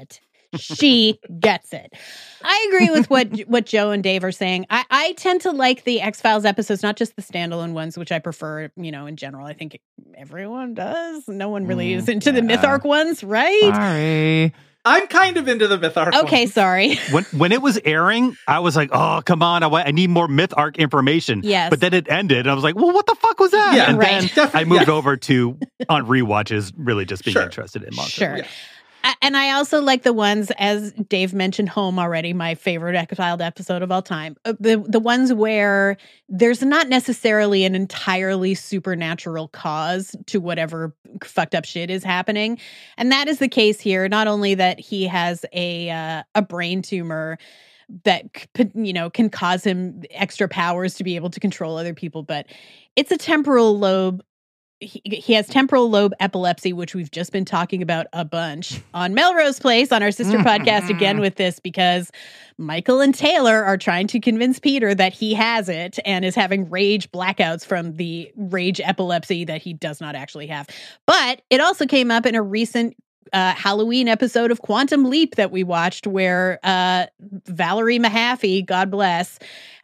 She gets it. I agree with what Joe and Dave are saying. I tend to like the X-Files episodes, not just the standalone ones, which I prefer, in general. I think everyone does. No one really is into the Myth Arc ones, right? Sorry. I'm kind of into the Myth Arc Okay, ones. sorry. When it was airing, I was like, oh, come on. I need more Myth Arc information. Yes. But then it ended, and I was like, well, what the fuck was that? Yeah, and right. then I moved over to, on rewatches, really just being Sure. interested in Monster. Sure. Yeah. And I also like the ones, as Dave mentioned, Home already, my favorite X-Filed episode of all time. The ones where there's not necessarily an entirely supernatural cause to whatever fucked up shit is happening. And that is the case here. Not only that he has a brain tumor that, can cause him extra powers to be able to control other people, but it's a temporal lobe. He has temporal lobe epilepsy, which we've just been talking about a bunch on Melrose Place on our sister podcast again with this, because Michael and Taylor are trying to convince Peter that he has it and is having rage blackouts from the rage epilepsy that he does not actually have. But it also came up in a recent Halloween episode of Quantum Leap that we watched, where Valerie Mahaffey, God bless,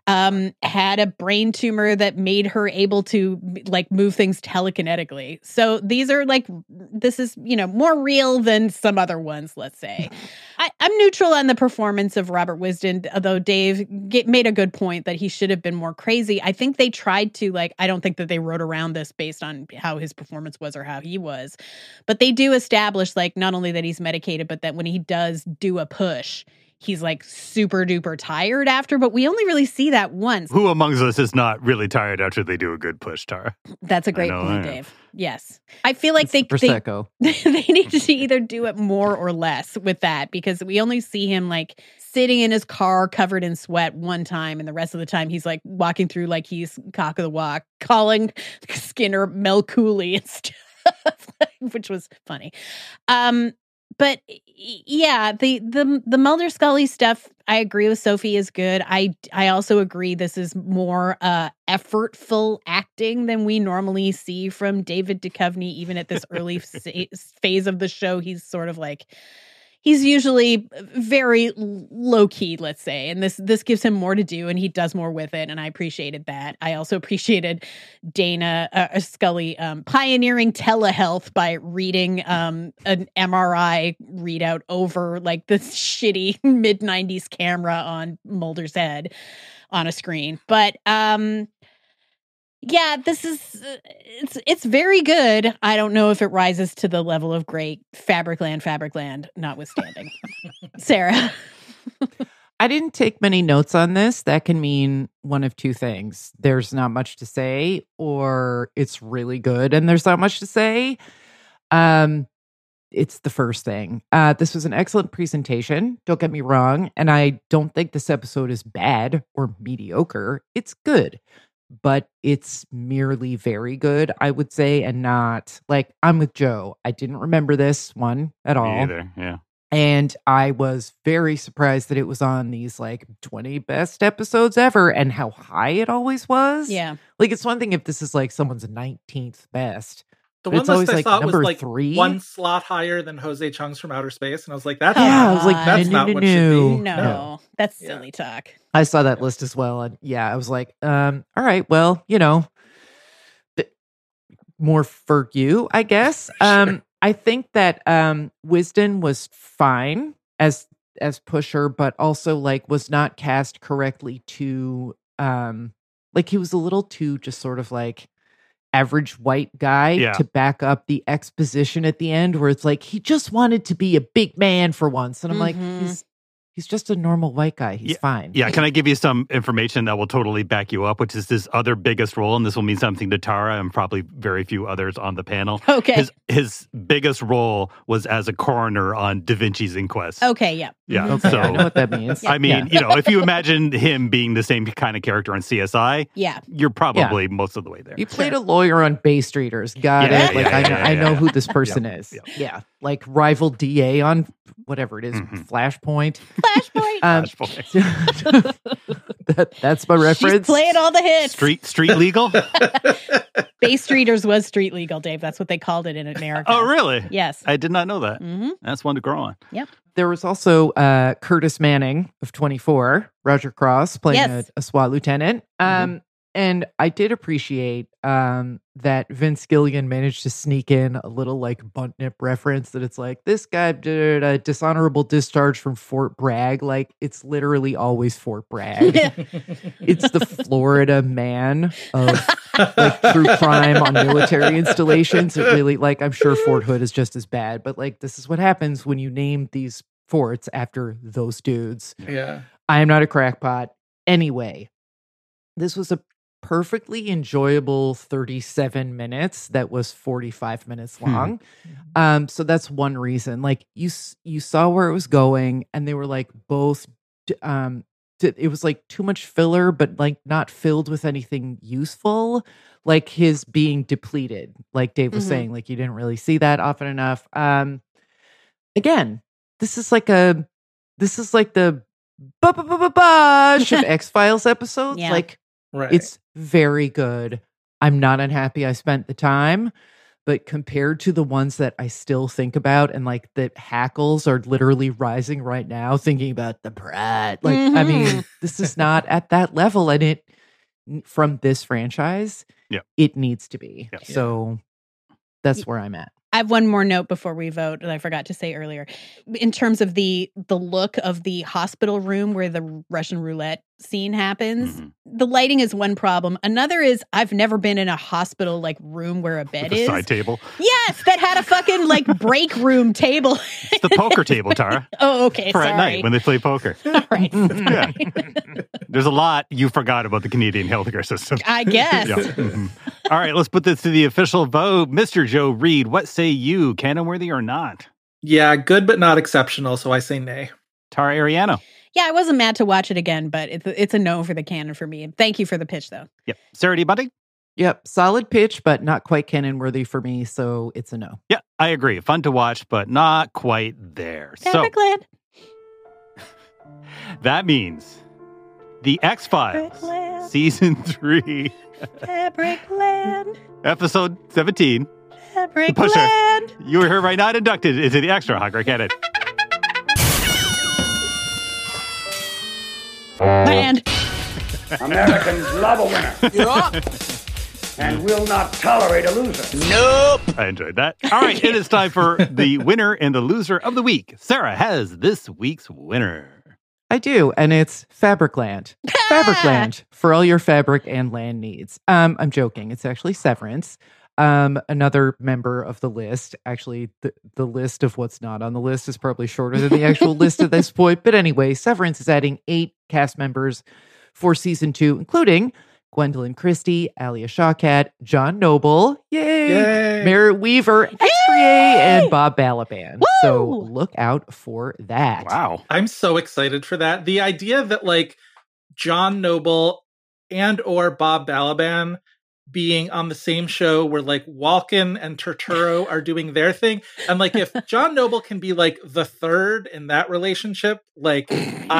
had a brain tumor that made her able to move things telekinetically. So these are this is, more real than some other ones, let's say. I'm neutral on the performance of Robert Wisden, although Dave made a good point that he should have been more crazy. I think they tried to, I don't think that they wrote around this based on how his performance was or how he was. But they do establish, not only that he's medicated, but that when he does do a push, he's super duper tired after, but we only really see that once. Who amongst us is not really tired after they do a good push, Tara? That's a great point, Dave. Yes. I feel like they need to either do it more or less with that, because we only see him sitting in his car covered in sweat one time, and the rest of the time he's walking through he's cock of the walk, calling Skinner Mel Cooley and stuff, which was funny. But yeah, the Mulder Scully stuff, I agree with Sophie, is good. I also agree this is more effortful acting than we normally see from David Duchovny. Even at this early phase of the show, he's sort of he's usually very low key, let's say, and this gives him more to do, and he does more with it, and I appreciated that. I also appreciated Dana Scully pioneering telehealth by reading an MRI readout over this shitty mid-90s camera on Mulder's head on a screen. But yeah, this is it's very good. I don't know if it rises to the level of great. Fabricland notwithstanding. Sarah. I didn't take many notes on this. That can mean one of two things. There's not much to say, or it's really good and there's not much to say. It's the first thing. This was an excellent presentation. Don't get me wrong. And I don't think this episode is bad or mediocre. It's good. But it's merely very good, I would say, and not I'm with Joe. I didn't remember this one at all. Me either, yeah. And I was very surprised that it was on these 20 best episodes ever, and how high it always was. Yeah. It's one thing if this is someone's 19th best. The one list I thought number was 3. one slot higher than Jose Chung's From Outer Space, and I was like, "That's that's not what should be." No, that's silly talk. I saw that list as well, and yeah, I was like, all right, well, more for you, I guess. Sure. I think that Wisden was fine as Pusher, but also was not cast correctly to he was a little too just sort of average white guy to back up the exposition at the end, where it's he just wanted to be a big man for once, and I'm he's just a normal white guy. He's fine. Yeah, can I give you some information that will totally back you up, which is his other biggest role, and this will mean something to Tara and probably very few others on the panel. Okay. His biggest role was as a coroner on Da Vinci's Inquest. Okay, yeah. Yeah, Okay, so I know what that means. I mean, if you imagine him being the same kind of character on CSI, you're probably most of the way there. He played a lawyer on Bay Streeters. Got it. I know who this person is. Yeah. Rival DA on whatever it is, Mhm. Flashpoint. Flashpoint. That's my reference. She's playing all the hits. Street legal? Bay Streeters was street legal, Dave. That's what they called it in America. Oh, really? Yes. I did not know that. Mm-hmm. That's one to grow on. Yep. There was also Curtis Manning of 24, Roger Cross playing Yes. a SWAT lieutenant. And I did appreciate that Vince Gilligan managed to sneak in a little like bunt nip reference that it's like, this guy did a dishonorable discharge from Fort Bragg. Like, it's literally always Fort Bragg. It's the Florida man of like true crime on military installations. It really, like, I'm sure Fort Hood is just as bad, but like, this is what happens when you name these forts after those dudes. Yeah. I am not a crackpot. Anyway, this was a perfectly enjoyable 37 minutes that was 45 minutes long. So that's one reason. Like, you saw where it was going, and they were like both it was like too much filler, but like not filled with anything useful, like his being depleted, like Dave was saying, like you didn't really see that often enough. Again, this is like the bunch of X-Files episodes. Yeah. Like, Right. it's very good. I'm not unhappy I spent the time, but compared to the ones that I still think about, and like the hackles are literally rising right now thinking about the Pratt. Like, I mean, this is not at that level, and it from this franchise, it needs to be. Yeah. So that's where I'm at. I have one more note before we vote that I forgot to say earlier. In terms of the look of the hospital room where the Russian roulette scene happens, the lighting is one problem. Another is I've never been in a hospital like room where a bed The is. side table. Yes, that had a fucking like break room table. It's the poker table, Tara. Oh, okay. For sorry. at night when they play poker. All right. Yeah. There's a lot you forgot about the Canadian healthcare system. I guess. Yeah. Mhm. All right, let's put this to the official vote. Mr. Joe Reed, what say you? Canon worthy or not? Yeah, good but not exceptional, so I say nay. Tara Ariano. Yeah, I wasn't mad to watch it again, but it's a no for the canon for me. Thank you for the pitch, though. Yep. Sarah D. Bunting? Yep. Solid pitch, but not quite canon worthy for me. So it's a no. Yeah, I agree. Fun to watch, but not quite there. Fabricland. That means the X-Files Fabricland. Season 3, Fabricland. Episode 17. Fabricland. Pusher. You were right now inducted into the Extra Hogger Canon. Land. Americans love a winner. And will not tolerate a loser. Nope. I enjoyed that. All right, it is time for the winner and the loser of the week. Sarah has this week's winner. I do, and it's Fabricland. Fabricland for all your fabric and land needs. I'm joking. It's actually Severance. Another member of the list. Actually, the list of what's not on the list is probably shorter than the actual list at this point. But anyway, Severance is adding 8 cast members for season 2, including Gwendolyn Christie, Alia Shawkat, John Noble, yay! Merritt Weaver, X3A, and Bob Balaban. So look out for that. Wow. I'm so excited for that. The idea that like John Noble and or Bob Balaban being on the same show where like Walken and Turturro are doing their thing. And like if John Noble can be like the third in that relationship, like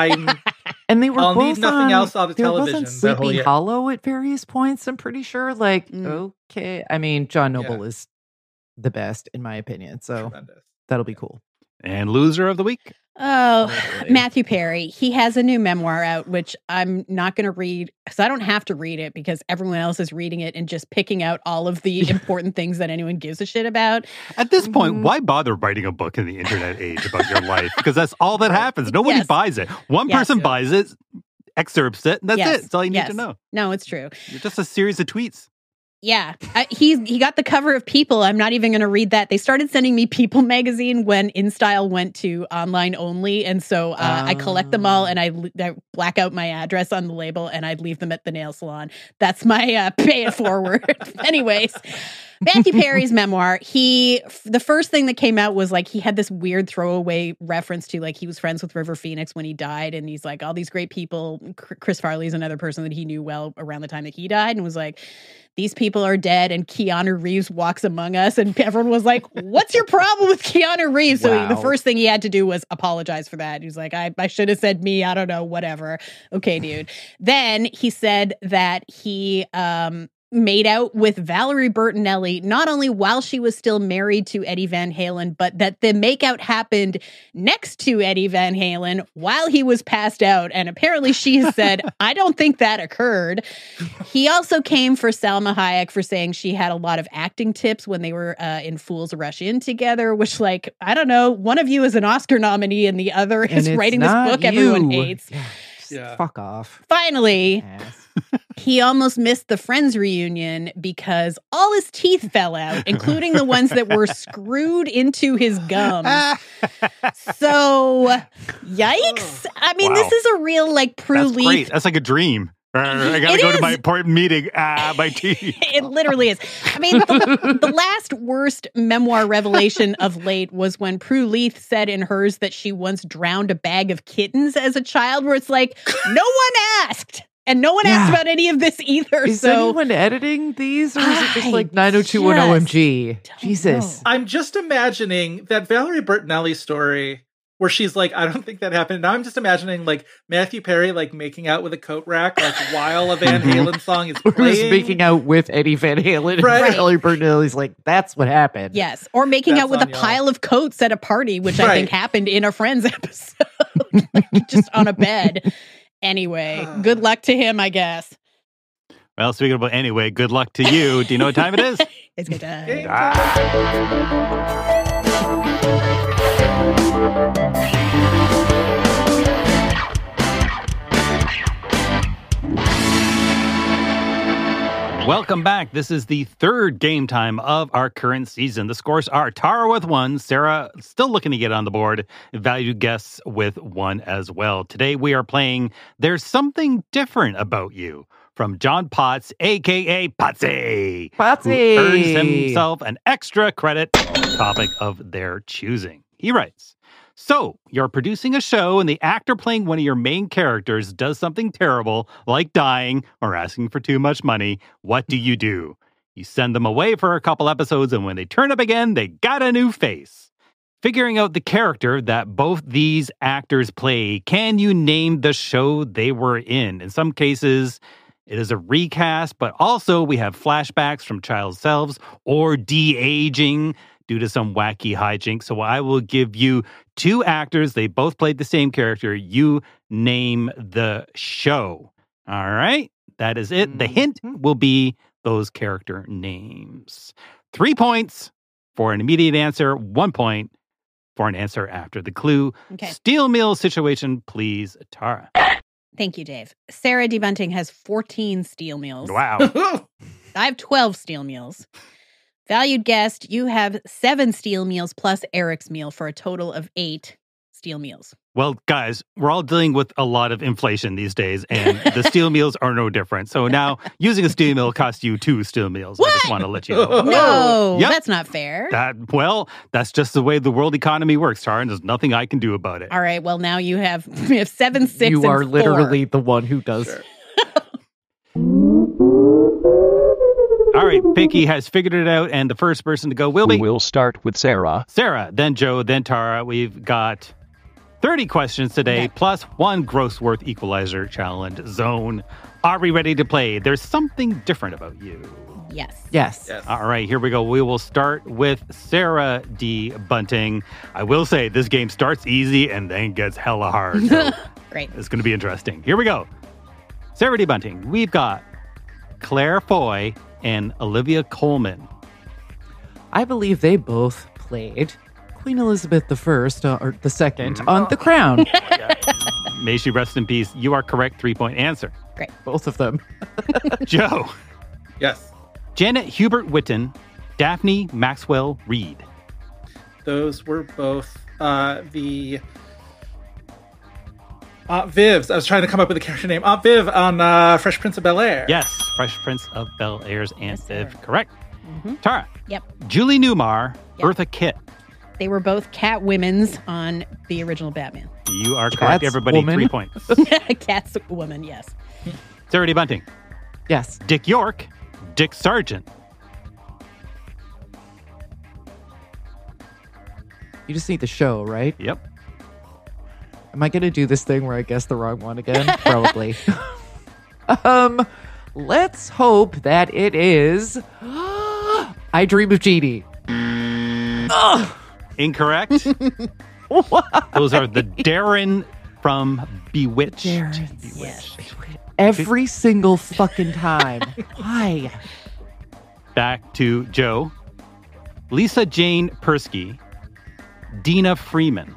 and they were I'll both need nothing on, else on the they were both television. on that whole Sleepy year. Hollow at various points, I'm pretty sure. Like, okay. I mean, John Noble is the best, in my opinion. So that'll be cool. And loser of the week? Oh, Matthew Perry. He has a new memoir out, which I'm not going to read because I don't have to read it because everyone else is reading it and just picking out all of the important things that anyone gives a shit about. At this point, why bother writing a book in the internet age about your life? Because that's all that happens. Nobody buys it. One person buys it, excerpts it, and that's it. That's all you need to know. No, it's true. You're just a series of tweets. Yeah, he got the cover of People. I'm not even going to read that. They started sending me People magazine when InStyle went to online only, and so I collect them all and I black out my address on the label and I'd leave them at the nail salon. That's my pay it forward. Anyways, Matthew Perry's memoir. The first thing that came out was like he had this weird throwaway reference to like he was friends with River Phoenix when he died, and he's like all these great people. Chris Farley's another person that he knew well around the time that he died, and was like these people people are dead and Keanu Reeves walks among us. And everyone was like, what's your problem with Keanu Reeves? So the first thing he had to do was apologize for that. He was like, I should have said me. I don't know, whatever. Okay, dude. Then he said that he made out with Valerie Bertinelli, not only while she was still married to Eddie Van Halen, but that the makeout happened next to Eddie Van Halen while he was passed out. And apparently she has said, I don't think that occurred. He also came for Salma Hayek for saying she had a lot of acting tips when they were in Fools Rush In together, which, like, I don't know, one of you is an Oscar nominee and the other is writing this book everyone hates. Yeah. Fuck off. Finally, he almost missed the Friends reunion because all his teeth fell out, including the ones that were screwed into his gums. So, yikes. I mean, this is a real, like, Prue That's Leith. great. That's like a dream. I gotta go to my important meeting. My teeth. It literally is. I mean, the last worst memoir revelation of late was when Prue Leith said in hers that she once drowned a bag of kittens as a child, where it's like, no one asked. And no one asked about any of this either. Is anyone editing these? Or is it just like 90210 OMG? Jesus. I'm just imagining that Valerie Bertinelli story where she's like, I don't think that happened. Now I'm just imagining like Matthew Perry like making out with a coat rack like while a Van Halen song is playing. Who's making out with Eddie Van Halen. Right. And Valerie Bertinelli's like, that's what happened. Yes. Or making out with a pile of coats at a party, which I think happened in a Friends episode. Just on a bed. Anyway, good luck to him, I guess. Well, speaking about anyway, good luck to you. Do you know what time it is? It's good time. Welcome back. This is the third game time of our current season. The scores are Tara with 1, Sarah still looking to get on the board, valued guests with 1 as well. Today we are playing There's Something Different About You from John Potts, a.k.a. Potsy. Potsy! Who earns himself an extra credit topic of their choosing. He writes, so, you're producing a show and the actor playing one of your main characters does something terrible, like dying or asking for too much money. What do? You send them away for a couple episodes, and when they turn up again, they got a new face. Figuring out the character that both these actors play, can you name the show they were in? In some cases, it is a recast, but also we have flashbacks from child selves or de-aging due to some wacky hijinks. So I will give you 2 actors. They both played the same character. You name the show. All right? That is it. The hint will be those character names. 3 points for an immediate answer. 1 point for an answer after the clue. Okay. Steel Mill situation, please, Tara. Thank you, Dave. Sarah D. Bunting has 14 steel meals. Wow. I have 12 steel meals. Valued guest, you have 7 steel meals plus Eric's meal for a total of 8 steel meals. Well, guys, we're all dealing with a lot of inflation these days, and the steel meals are no different. So now using a steel meal costs you 2 steel meals. What? I just want to let you know. No, Yep. that's not fair. That's just the way the world economy works, Tara, and there's nothing I can do about it. All right, well, now you have 7, 6, You and are 4. literally the one who does. Sure. All right, Picky has figured it out, and the first person to go will be... We'll start with Sarah. Sarah, then Joe, then Tara. We've got 30 questions today, plus 1 gross worth equalizer challenge zone. Are we ready to play? There's something different about you. Yes. All right, here we go. We will start with Sarah D. Bunting. I will say this game starts easy and then gets hella hard. So Great. It's going to be interesting. Here we go. Sarah D. Bunting. We've got Claire Foy and Olivia Colman. I believe they both played Queen Elizabeth I, or the second, on The Crown. May she rest in peace. You are correct. 3-point answer. Great. Both of them. Joe. Yes. Janet Hubert Whitten, Daphne Maxwell Reid. Those were both the Aunt Viv's. I was trying to come up with a character name. Aunt Viv on Fresh Prince of Bel-Air. Yes, Fresh Prince of Bel-Air's Aunt Viv. Correct. Tara. Yep. Julie Newmar, Eartha Kitt. They were both Cat Women's on the original Batman. You are correct, everybody. Woman. 3 points. Cat's woman, yes. Sarah D. Bunting. Yes. Dick York, Dick Sargent. You just need the show, right? Yep. Am I going to do this thing where I guess the wrong one again? Probably. Let's hope that it is I Dream of Jeannie. Incorrect. Those are the Darren from Bewitched. Bewitched. Every single fucking time. Why? Back to Joe. Lisa Jane Persky. Dina Freeman.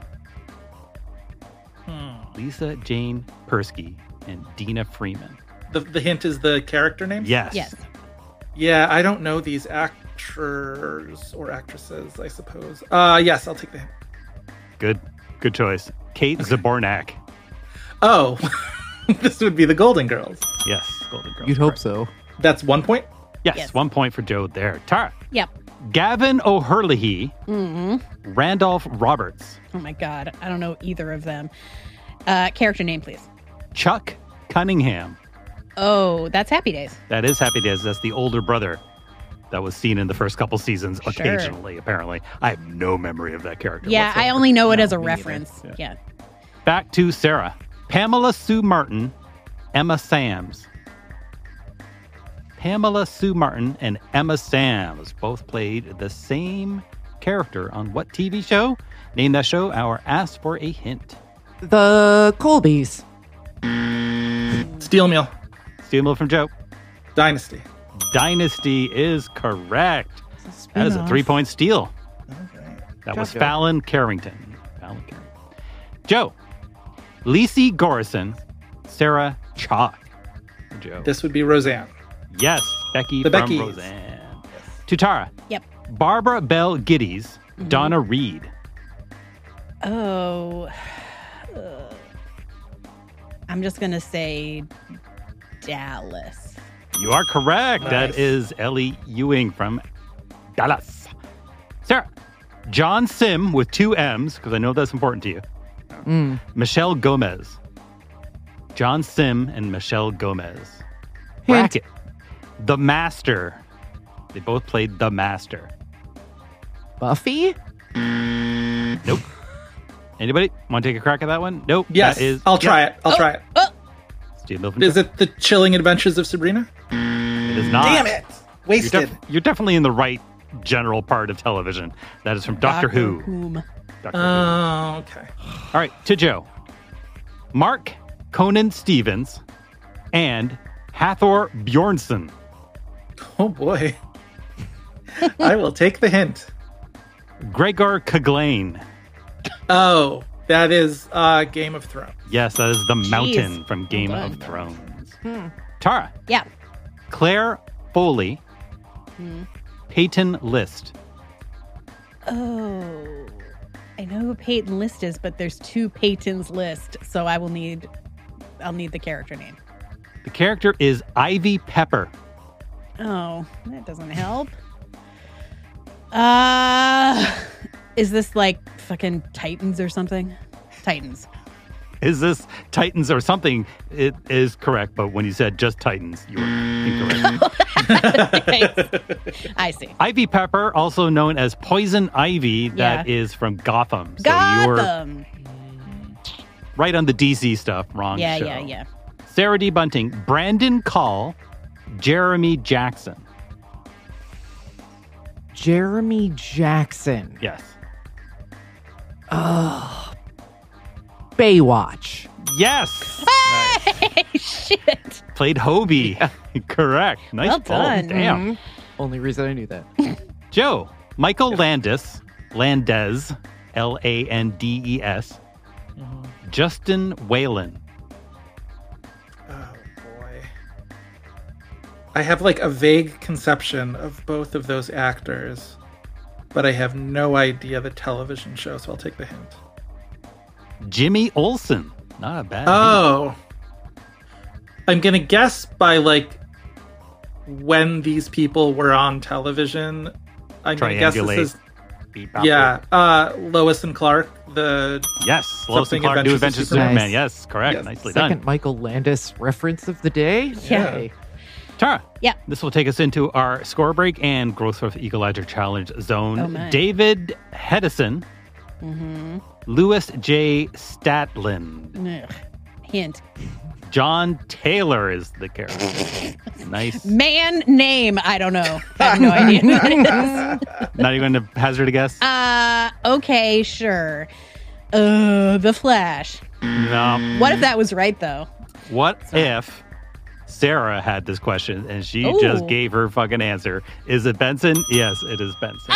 Lisa Jane Persky and Dina Freeman. The hint is the character name? Yes. Yeah, I don't know these actors or actresses, I suppose. Yes, I'll take the hint. Good choice. Kate Zabornak. Oh, this would be the Golden Girls. Yes, Golden Girls. You'd hope so. That's 1 point? Yes, 1 point for Joe there. Tara. Yep. Gavin O'Herlihy. Mm-hmm. Randolph Roberts. Oh my God. I don't know either of them. Character name, please. Chuck Cunningham. Oh, that's Happy Days. That is Happy Days. That's the older brother that was seen in the first couple seasons occasionally, apparently. I have no memory of that character. Yeah, whatsoever. I only know it as a reference. Yeah. Back to Sarah. Pamela Sue Martin, Emma Sams. Pamela Sue Martin and Emma Sams both played the same character on what TV show? Name that show. Our Ask for a Hint. The Colbys. Steel Mill. Steel Mill from Joe. Dynasty. Dynasty is correct. That is a 3-point steal. Okay. That was Fallon Carrington. Joe. Lacey Gorison. Sarah Chalk. Joe. This would be Roseanne. Yes, Becky The from Beckys. Roseanne. To Tara. Yep. Barbara Bell Geddes. Donna Reed. Oh. I'm just going to say Dallas. You are correct. Nice. That is Ellie Ewing from Dallas. Sarah. John Sim with 2 M's, because I know that's important to you. Michelle Gomez. John Sim and Michelle Gomez. Bracket. The Master. They both played The Master. Buffy? Nope. Anybody want to take a crack at that one? Nope. Yes, That is, I'll try it. I'll try it. Steve Milton. Is it The Chilling Adventures of Sabrina? It is not. Damn it! Wasted. You're definitely in the right general part of television. That is from Doctor Who. Doctor Oh, okay. All right, to Joe. Mark Conan Stevens and Hathor Bjornsson. Oh, boy. I will take the hint. Gregor Clegane. Oh, that is Game of Thrones. Yes, that is the mountain Jeez. from Game Well of done. Thrones. Tara. Yeah. Claire Foley. Peyton List. Oh. I know who Peyton List is, but there's 2 Peytons List, so I'll need the character name. The character is Ivy Pepper. Oh, that doesn't help. Is this like fucking Titans or something? Titans. Is this Titans or something? It is correct, but when you said just Titans, you were incorrect. I see. Ivy Pepper, also known as Poison Ivy, that is from Gotham. So Gotham. you're right on the DC stuff. Wrong show. Yeah. Sarah D. Bunting, Brandon Call, Jeremy Jackson. Jeremy Jackson. Yes. Oh. Baywatch. Yes. Hey, shit. Played Hobie. Correct. Nice Well pull. done. Damn. Only reason I knew that. Joe, Michael Landis, Landes, Landes, Justin Whalen. Oh, boy. I have like a vague conception of both of those actors, but I have no idea the television show, so I'll take the hint. Jimmy Olsen. Not a bad Oh. I'm going to guess by like when these people were on television. I'm going to guess this is Lois and Clark, the Yes, Lois and Clark, New Adventures of Superman. Yes, correct. Yes. Nicely Second done. Michael Landis reference of the day. Yeah. Yay. Tara. Yeah. This will take us into our score break and Grossworth Equalizer Challenge zone. Oh, my. David Hedison. Mm-hmm. Louis J. Statlin. Ugh. Hint. John Taylor is the character. Nice. Man name. I don't know. I have no idea who that is. Not even going to hazard a guess? Okay, sure. The Flash. No. What if that was right, though? What if Sarah had this question and she Ooh. just gave her fucking answer? Is it Benson? Yes, it is Benson.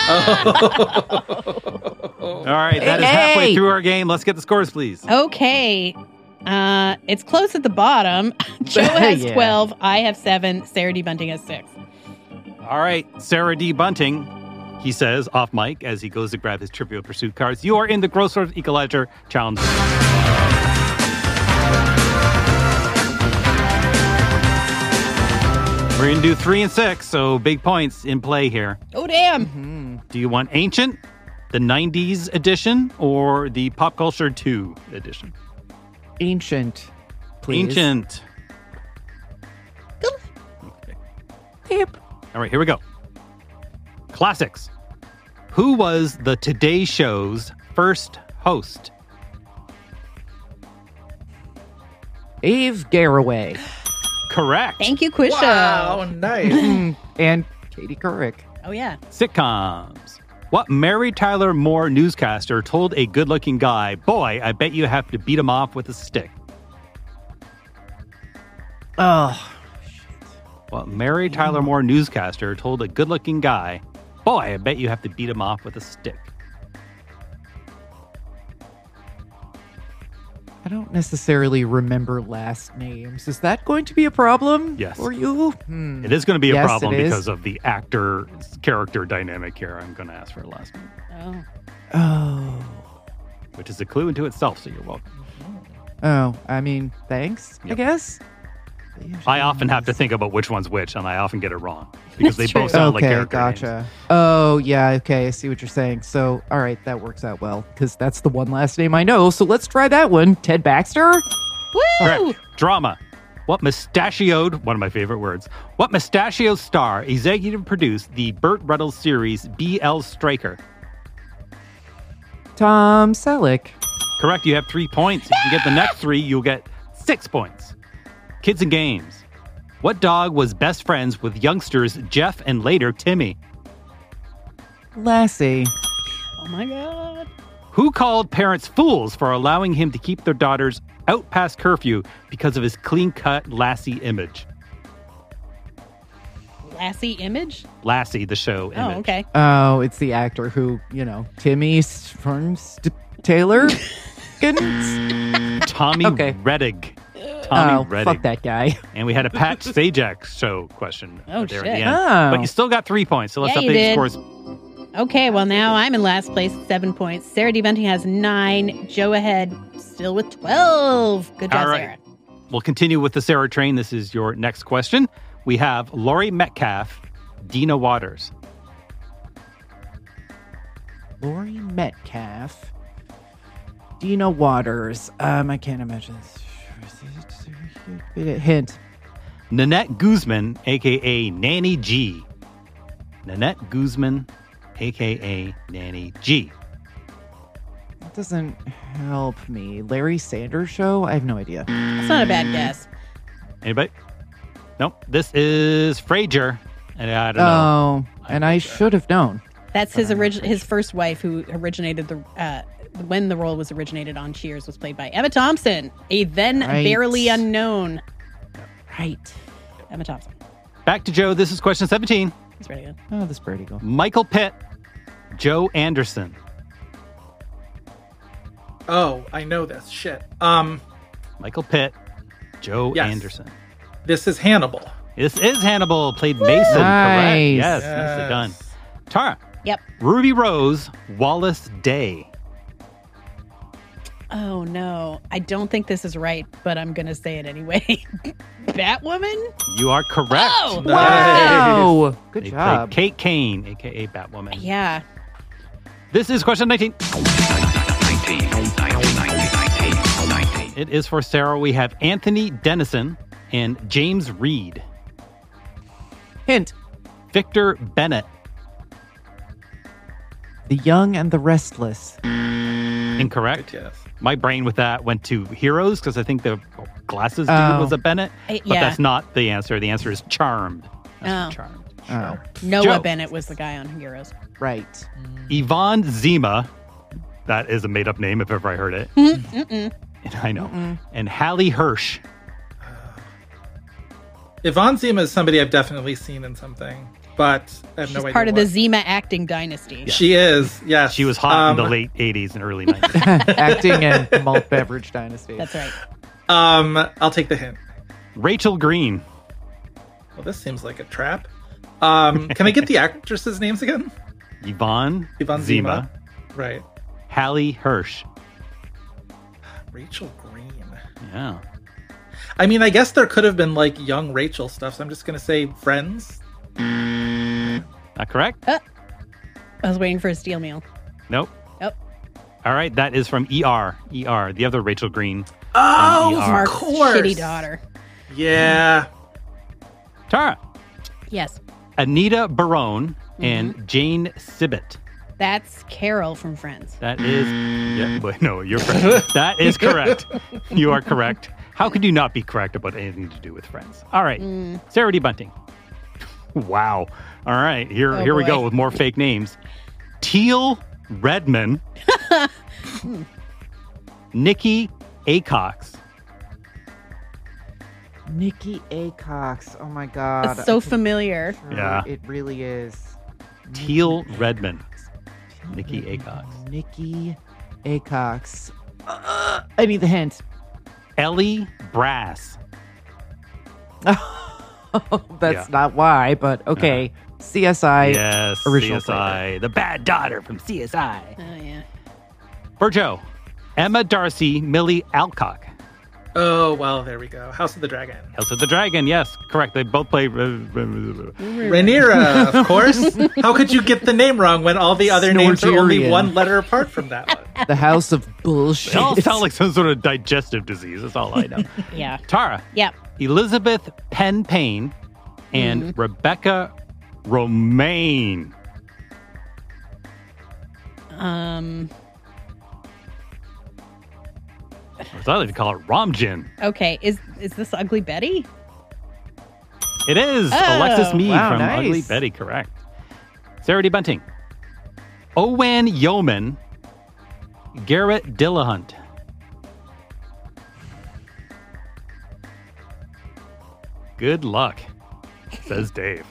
All right, that is halfway through our game. Let's get the scores, please. Okay. It's close at the bottom. Joe has Yeah. 12. I have 7. Sarah D. Bunting has 6. All right, Sarah D. Bunting, he says off mic as he goes to grab his Trivial Pursuit cards. You are in the Grossworth Equalizer Challenge. We're going to do 3 and 6, so big points in play here. Oh, damn. Do you want Ancient, the 90s edition, or the Pop Culture 2 edition? Ancient, please. Ancient. Yep. All right, here we go. Classics. Who was the Today Show's first host? Ave Garraway. Correct. Thank you, Quiz Wow, Show. nice. And Katie Couric. Oh, yeah. Sitcoms. What Mary Tyler Moore newscaster told a good-looking guy, "Boy, I bet you have to beat him off with a stick"? Oh. What Mary Tyler Moore newscaster told a good-looking guy, "Boy, I bet you have to beat him off with a stick"? I don't necessarily remember last names. Is that going to be a problem Yes. for you? It is going to be a Yes, problem it is. because of the actor-character dynamic here. I'm going to ask for a last name, Oh. which is a clue into itself, so you're welcome. Oh, I mean, thanks, I Yep. guess. I often have to think about which one's which, and I often get it wrong because they That's both true. sound like Okay, character gotcha. names. Oh, yeah, okay, I see what you're saying. So, all right, that works out well, because that's the one last name I know, so let's try that one. Ted Baxter? Woo! Correct. Drama. What mustachioed, one of my favorite words, what mustachioed star executive produced the Burt Reynolds series B.L. Stryker? Tom Selleck. Correct, you have 3 points. If you get the next 3, you'll get 6 points. Kids and games. What dog was best friends with youngsters Jeff and later Timmy? Lassie. Oh, my God. Who called parents fools for allowing him to keep their daughters out past curfew because of his clean-cut Lassie image? Lassie Image? Lassie, the show image. Oh, okay. Oh, it's the actor who, Timmy Taylor? Tommy Okay. Reddig. Tommy Reddig. Fuck that guy. And we had a Pat Sajak show question Oh, there shit. at the end. Oh. But you still got 3 points, so let's Yeah, you update the did. scores. Okay, well, now I'm in last place with 7 points. Sarah D. Bunting has 9. Joe ahead still with 12. Good job, All right. Sarah. We'll continue with the Sarah train. This is your next question. We have Laurie Metcalf, Dina Waters. Laurie Metcalf. Dina Waters. I can't imagine this. Hint. Nanette Guzman, a.k.a. Nanny G. Nanette Guzman, a.k.a. Nanny G. That doesn't help me. Larry Sanders Show? I have no idea. That's not a bad guess. Anybody? Nope. This is Frasier. And I don't know. Oh, and I should have known. That's his first wife who originated when the role was originated on Cheers was played by Emma Thompson, a then Right. barely unknown Right. Emma Thompson. Back to Joe. This is question 17. That's pretty good. Oh, that's pretty cool. Michael Pitt, Joe Anderson. Oh, I know this. Shit. Michael Pitt, Joe Yes. Anderson. This is Hannibal. This is Hannibal, played Mason. Correct. Nice. Yes, nicely done. Tara. Yep. Ruby Rose, Wallace Day. Oh, no. I don't think this is right, but I'm going to say it anyway. Batwoman? You are correct. Oh, Wow. Good They job. played Kate Kane, a.k.a. Batwoman. yeah. This is question 19. 19. It is for Sarah. We have Anthony Dennison and James Reed. Hint. Victor Bennett. The Young and the Restless. Incorrect. Yes. My brain with that went to Heroes because I think the glasses dude was a Bennett. But that's not the answer. The answer is Charmed. That's Charmed. Oh. Noah Joe. Bennett was the guy on Heroes. Right. Yvonne Zima. That is a made-up name if ever I heard it. I know. And Hallie Hirsch. Yvonne Zima is somebody I've definitely seen in something, but I have no idea. She's part of what. the Zima acting dynasty. She is, yes. She was hot in the late 80s and early 90s. Acting and the malt beverage dynasty. That's right. I'll take the hint. Rachel Green. Well, this seems like a trap. Can I get the actresses' names again? Yvonne Zima. Right. Hallie Hirsch. Rachel Green. Yeah. I mean, I guess there could have been like young Rachel stuff, so I'm just going to say Friends. Not correct? I was waiting for a steel meal. Nope. Nope. All right, that is from ER. ER, the other Rachel Green. Oh, ER. Mark's course. shitty daughter. Yeah. Tara. Yes. Anita Barone and Jane Sibbett. That's Carol from Friends. That is... Yeah, but no, you're correct. That is correct. You are correct. How could you not be correct about anything to do with Friends? All right. Sarah D. Bunting. Wow. All right. Here we go with more fake names. Teal Redman. Nikki Acox. Nikki Acox. Oh my God. It's so familiar. Yeah. It really is. Teal Redman. Nikki Acox. Nikki Acox. I need the hint. Ellie Brass. That's not why, but okay. CSI. Yes, original CSI. flavor. The bad daughter from CSI. Oh, yeah. Joe, Emma Darcy, Millie Alcock. Oh, well, there we go. House of the Dragon. House of the Dragon, yes, correct. They both play... Rhaenyra, of course. How could you get the name wrong when all the other names are only Snortarian. one letter apart from that one? The House of Bullshit. They all sound like some sort of digestive disease. That's all I know. Yeah. Tara. Yep. Elizabeth Penn Payne and Rebecca Romaine. I thought they'd call it Romjin. Okay. Is this Ugly Betty? It is Oh. Alexis Mead Wow, from nice. Ugly Betty, correct. Sarah D. Bunting. Owen Yeoman, Garrett Dillahunt. Good luck, says Dave.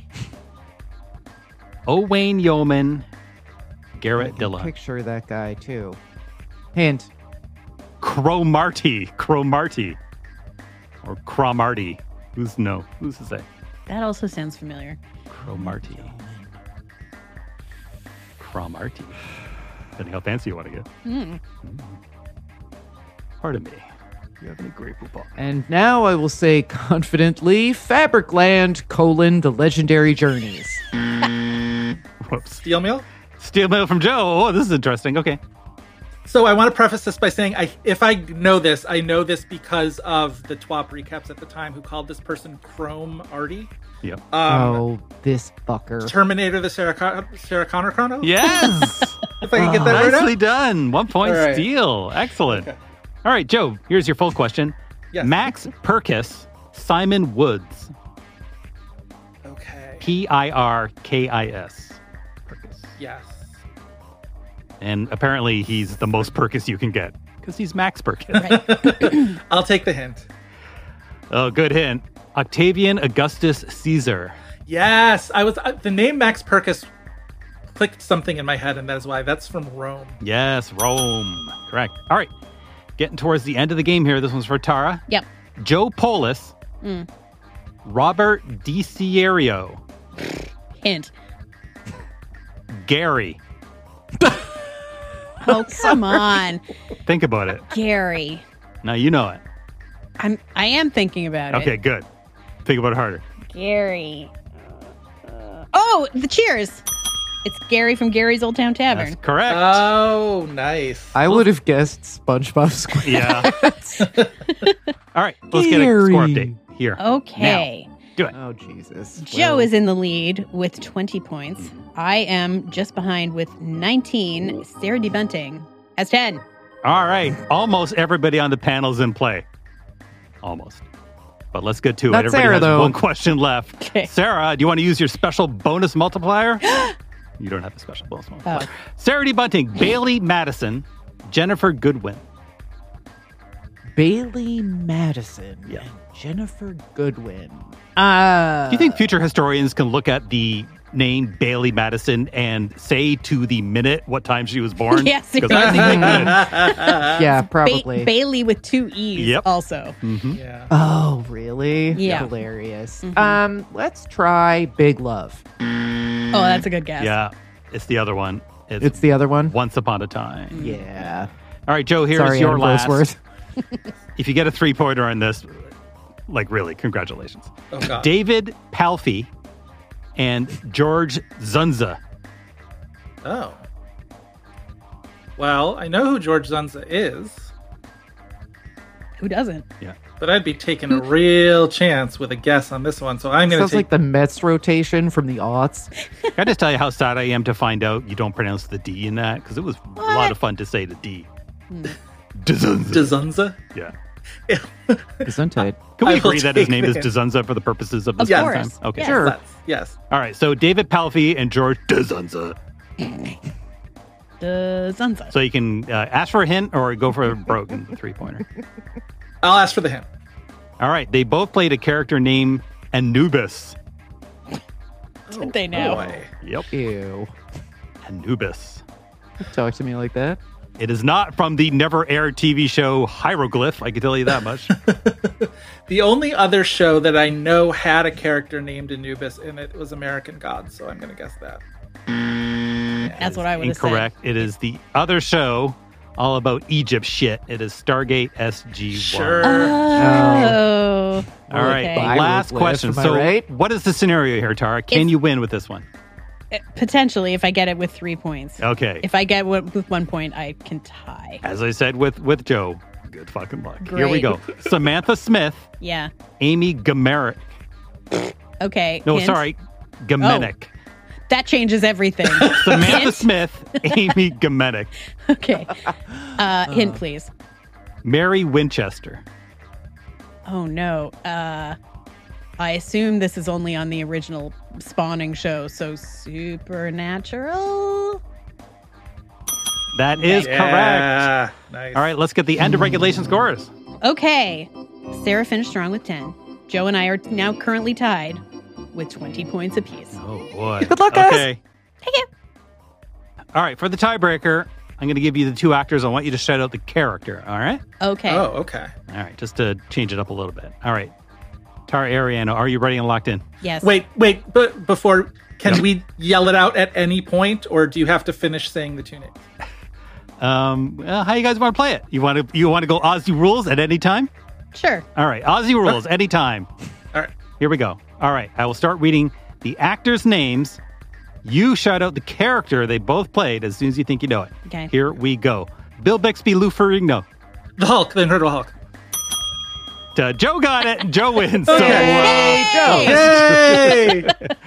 Owen Yeoman, Garrett Dillahunt. Picture that guy too. Hint. Cromarty. Or Cromarty. Who's to say? That also sounds familiar. Cromarty. Depending how fancy you want to get. Pardon me. Do you have any Grey Poupon? And now I will say confidently, Fabricland, the Legendary Journeys. Whoops. Steel Meal? Steel Mail from Joe. Oh, this is interesting. Okay. So I want to preface this by saying, if I know this, I know this because of the TWAP recaps at the time who called this person Chrome Artie. Yep. This fucker. Terminator the Sarah Connor Chrono? Yes! If I can get that right Nicely out. done. 1 point All right. steal. Excellent. Okay. All right, Joe, here's your full question. Yes. Max Purkis, Simon Woods. Okay. Pirkis. Purkis. Yes. And apparently he's the most Purkis you can get because he's Max Purkis. Right. I'll take the hint. Oh, good hint. Octavian Augustus Caesar. Yes. The name Max Purkis clicked something in my head, and that is why. That's from Rome. Yes, Rome. Correct. All right. Getting towards the end of the game here. This one's for Tara. Yep. Joe Polis. Robert DiCierio. Hint. Gary. Oh, come on. Think about it. Gary. Now you know it. I am thinking about it. Okay, good. Think about it harder. Gary. Oh, the Cheers. It's Gary from Gary's Old Town Tavern. That's correct. Oh, nice. I would have guessed SpongeBob SquarePants. Yeah. All right, let's get a score update here. Okay. Do it. Oh, Jesus. Joe is in the lead with 20 points. I am just behind with 19. Sarah D. Bunting has 10. All right. Almost everybody on the panel's in play. Almost. But let's get to Not it. Everybody Sarah, has though. one question left. Okay. Sarah, do you want to use your special bonus multiplier? You don't have a special bonus multiplier. Oh. Sarah D. Bunting, Bailey Madison, Jennifer Goodwin. Bailey Madison Yeah. and Jennifer Goodwin. Do you think future historians can look at the name Bailey Madison and say to the minute what time she was born? Yes, 'Cause I think they could. Yeah, probably. Bailey with 2 E's Yep. also. Yeah. Oh, really? Yeah. Hilarious. Let's try Big Love. Oh, that's a good guess. Yeah, it's the other one. It's the other one? Once Upon a Time. Yeah. All right, Joe, here's Sorry, your Anna last. Grossworth. If you get a 3-pointer on this, like really, congratulations. Oh, God. David Palfy and George Zunza. Oh. Well, I know who George Zunza is, Who doesn't? Yeah. but I'd be taking a real chance with a guess on this one, so I'm going to Sounds take... like the Mets rotation from the aughts. Can I just tell you how sad I am to find out you don't pronounce the D in that? Because it was a lot of fun to say the D. Dzunza. Dzunza? Yeah. Gesundheit. Can we I will agree that his take name is that. Dzunza for the purposes of this Of time? course. Okay. Yes. Sure. Yes. All right. So David Palfy and George Dzunza. The Zunza. So you can ask for a hint or go for a broken 3-pointer. I'll ask for the hint. All right. They both played a character named Anubis. Did they know? Boy. Yep. Ew. Anubis. Talk to me like that. It is not from the never-aired TV show Hieroglyph. I can tell you that much. The only other show that I know had a character named Anubis in it was American Gods, so I'm going to guess that. That's what I would have said. Incorrect. It is the other show all about Egypt shit. It is Stargate SG-1. Sure. Oh. All right. Okay. Last Hieroglyph, question. am I So right? what is the scenario here, Tara? Can you win with this one? Potentially, if I get it with 3 points. Okay. If I get it with 1 point, I can tie. As I said with Joe, good fucking luck. Here we Great. go. Samantha Smith, Yeah. Amy Gamerick. Okay. No, hint? sorry. Gamenick. That changes everything. Samantha Hint? Smith, Amy Gamenick. Okay. Hint, please. Mary Winchester. Oh, no. I assume this is only on the original Spawning show, so Supernatural? That is correct. Yeah. Nice. All right, let's get the end of regulation scores. Okay. Sarah finished strong with 10. Joe and I are now currently tied with 20 points apiece. Oh, boy. Good luck, guys. Okay. Thank you. All right, for the tiebreaker, I'm going to give you the 2 actors. I want you to shout out the character, all right? Okay. Oh, okay. All right, just to change it up a little bit. All right. Tara Ariano, are you ready and locked in? Yes. Wait, but before, can we yell it out at any point, or do you have to finish saying the 2 names? Well, how you guys want to play it? You want to go Aussie rules at any time? Sure. All right, Aussie rules anytime. All right. Here we go. All right, I will start reading the actors' names. You shout out the character they both played as soon as you think you know it. Okay. Here we go. Bill Bixby, Lou Ferrigno. The Hulk, the Incredible Hulk. Joe got it. Joe wins. So, Yay, Joe. Yay!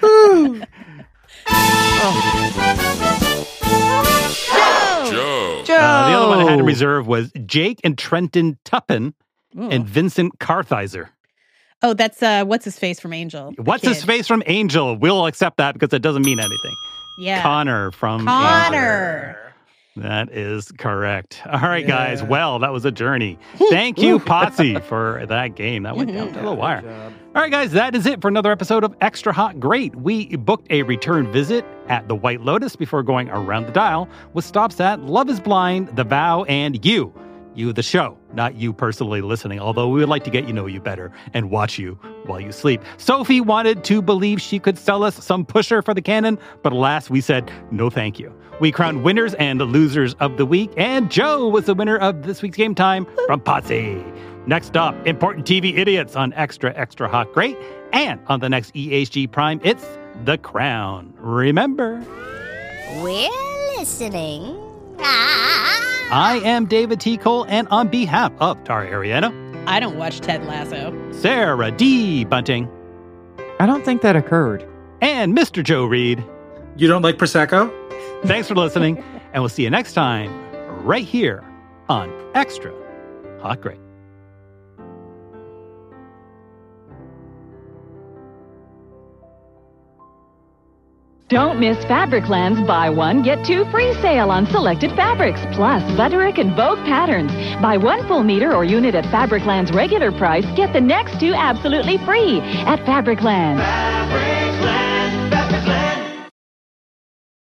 Joe. the other one I had in reserve was Jake and Trenton Tuppen and Vincent Kartheiser. Oh, that's what's his face from Angel. the What's his kid. face from Angel? We'll accept that because it doesn't mean anything. Yeah. Connor from Angel. Connor. That is correct. All right, guys. Well, that was a journey. Thank you, Potsy, for that game. That went down to the wire. All right, guys, that is it for another episode of Extra Hot Great. We booked a return visit at the White Lotus before going around the dial with stops at Love is Blind, The Vow, and You. You, the show, not you personally listening, although we would like to get you know you better and watch you while you sleep. Sophie wanted to believe she could sell us some pusher for the cannon, but alas, we said no thank you. We crowned winners and losers of the week, and Joe was the winner of this week's Game Time from Potsy. Next up, Important TV Idiots on Extra Hot Great, and on the next EHG Prime, it's The Crown. Remember, We're listening. I am David T. Cole, and on behalf of Tara Ariano, I don't watch Ted Lasso. Sarah D. Bunting, I don't think that occurred. And Mr. Joe Reed. You don't like Prosecco? Thanks for listening, and we'll see you next time right here on Extra Hot Great. Don't miss Fabricland's buy one, get two free sale on selected fabrics, plus Butterick and Vogue patterns. Buy one full meter or unit at Fabricland's regular price, get the next two absolutely free at Fabricland.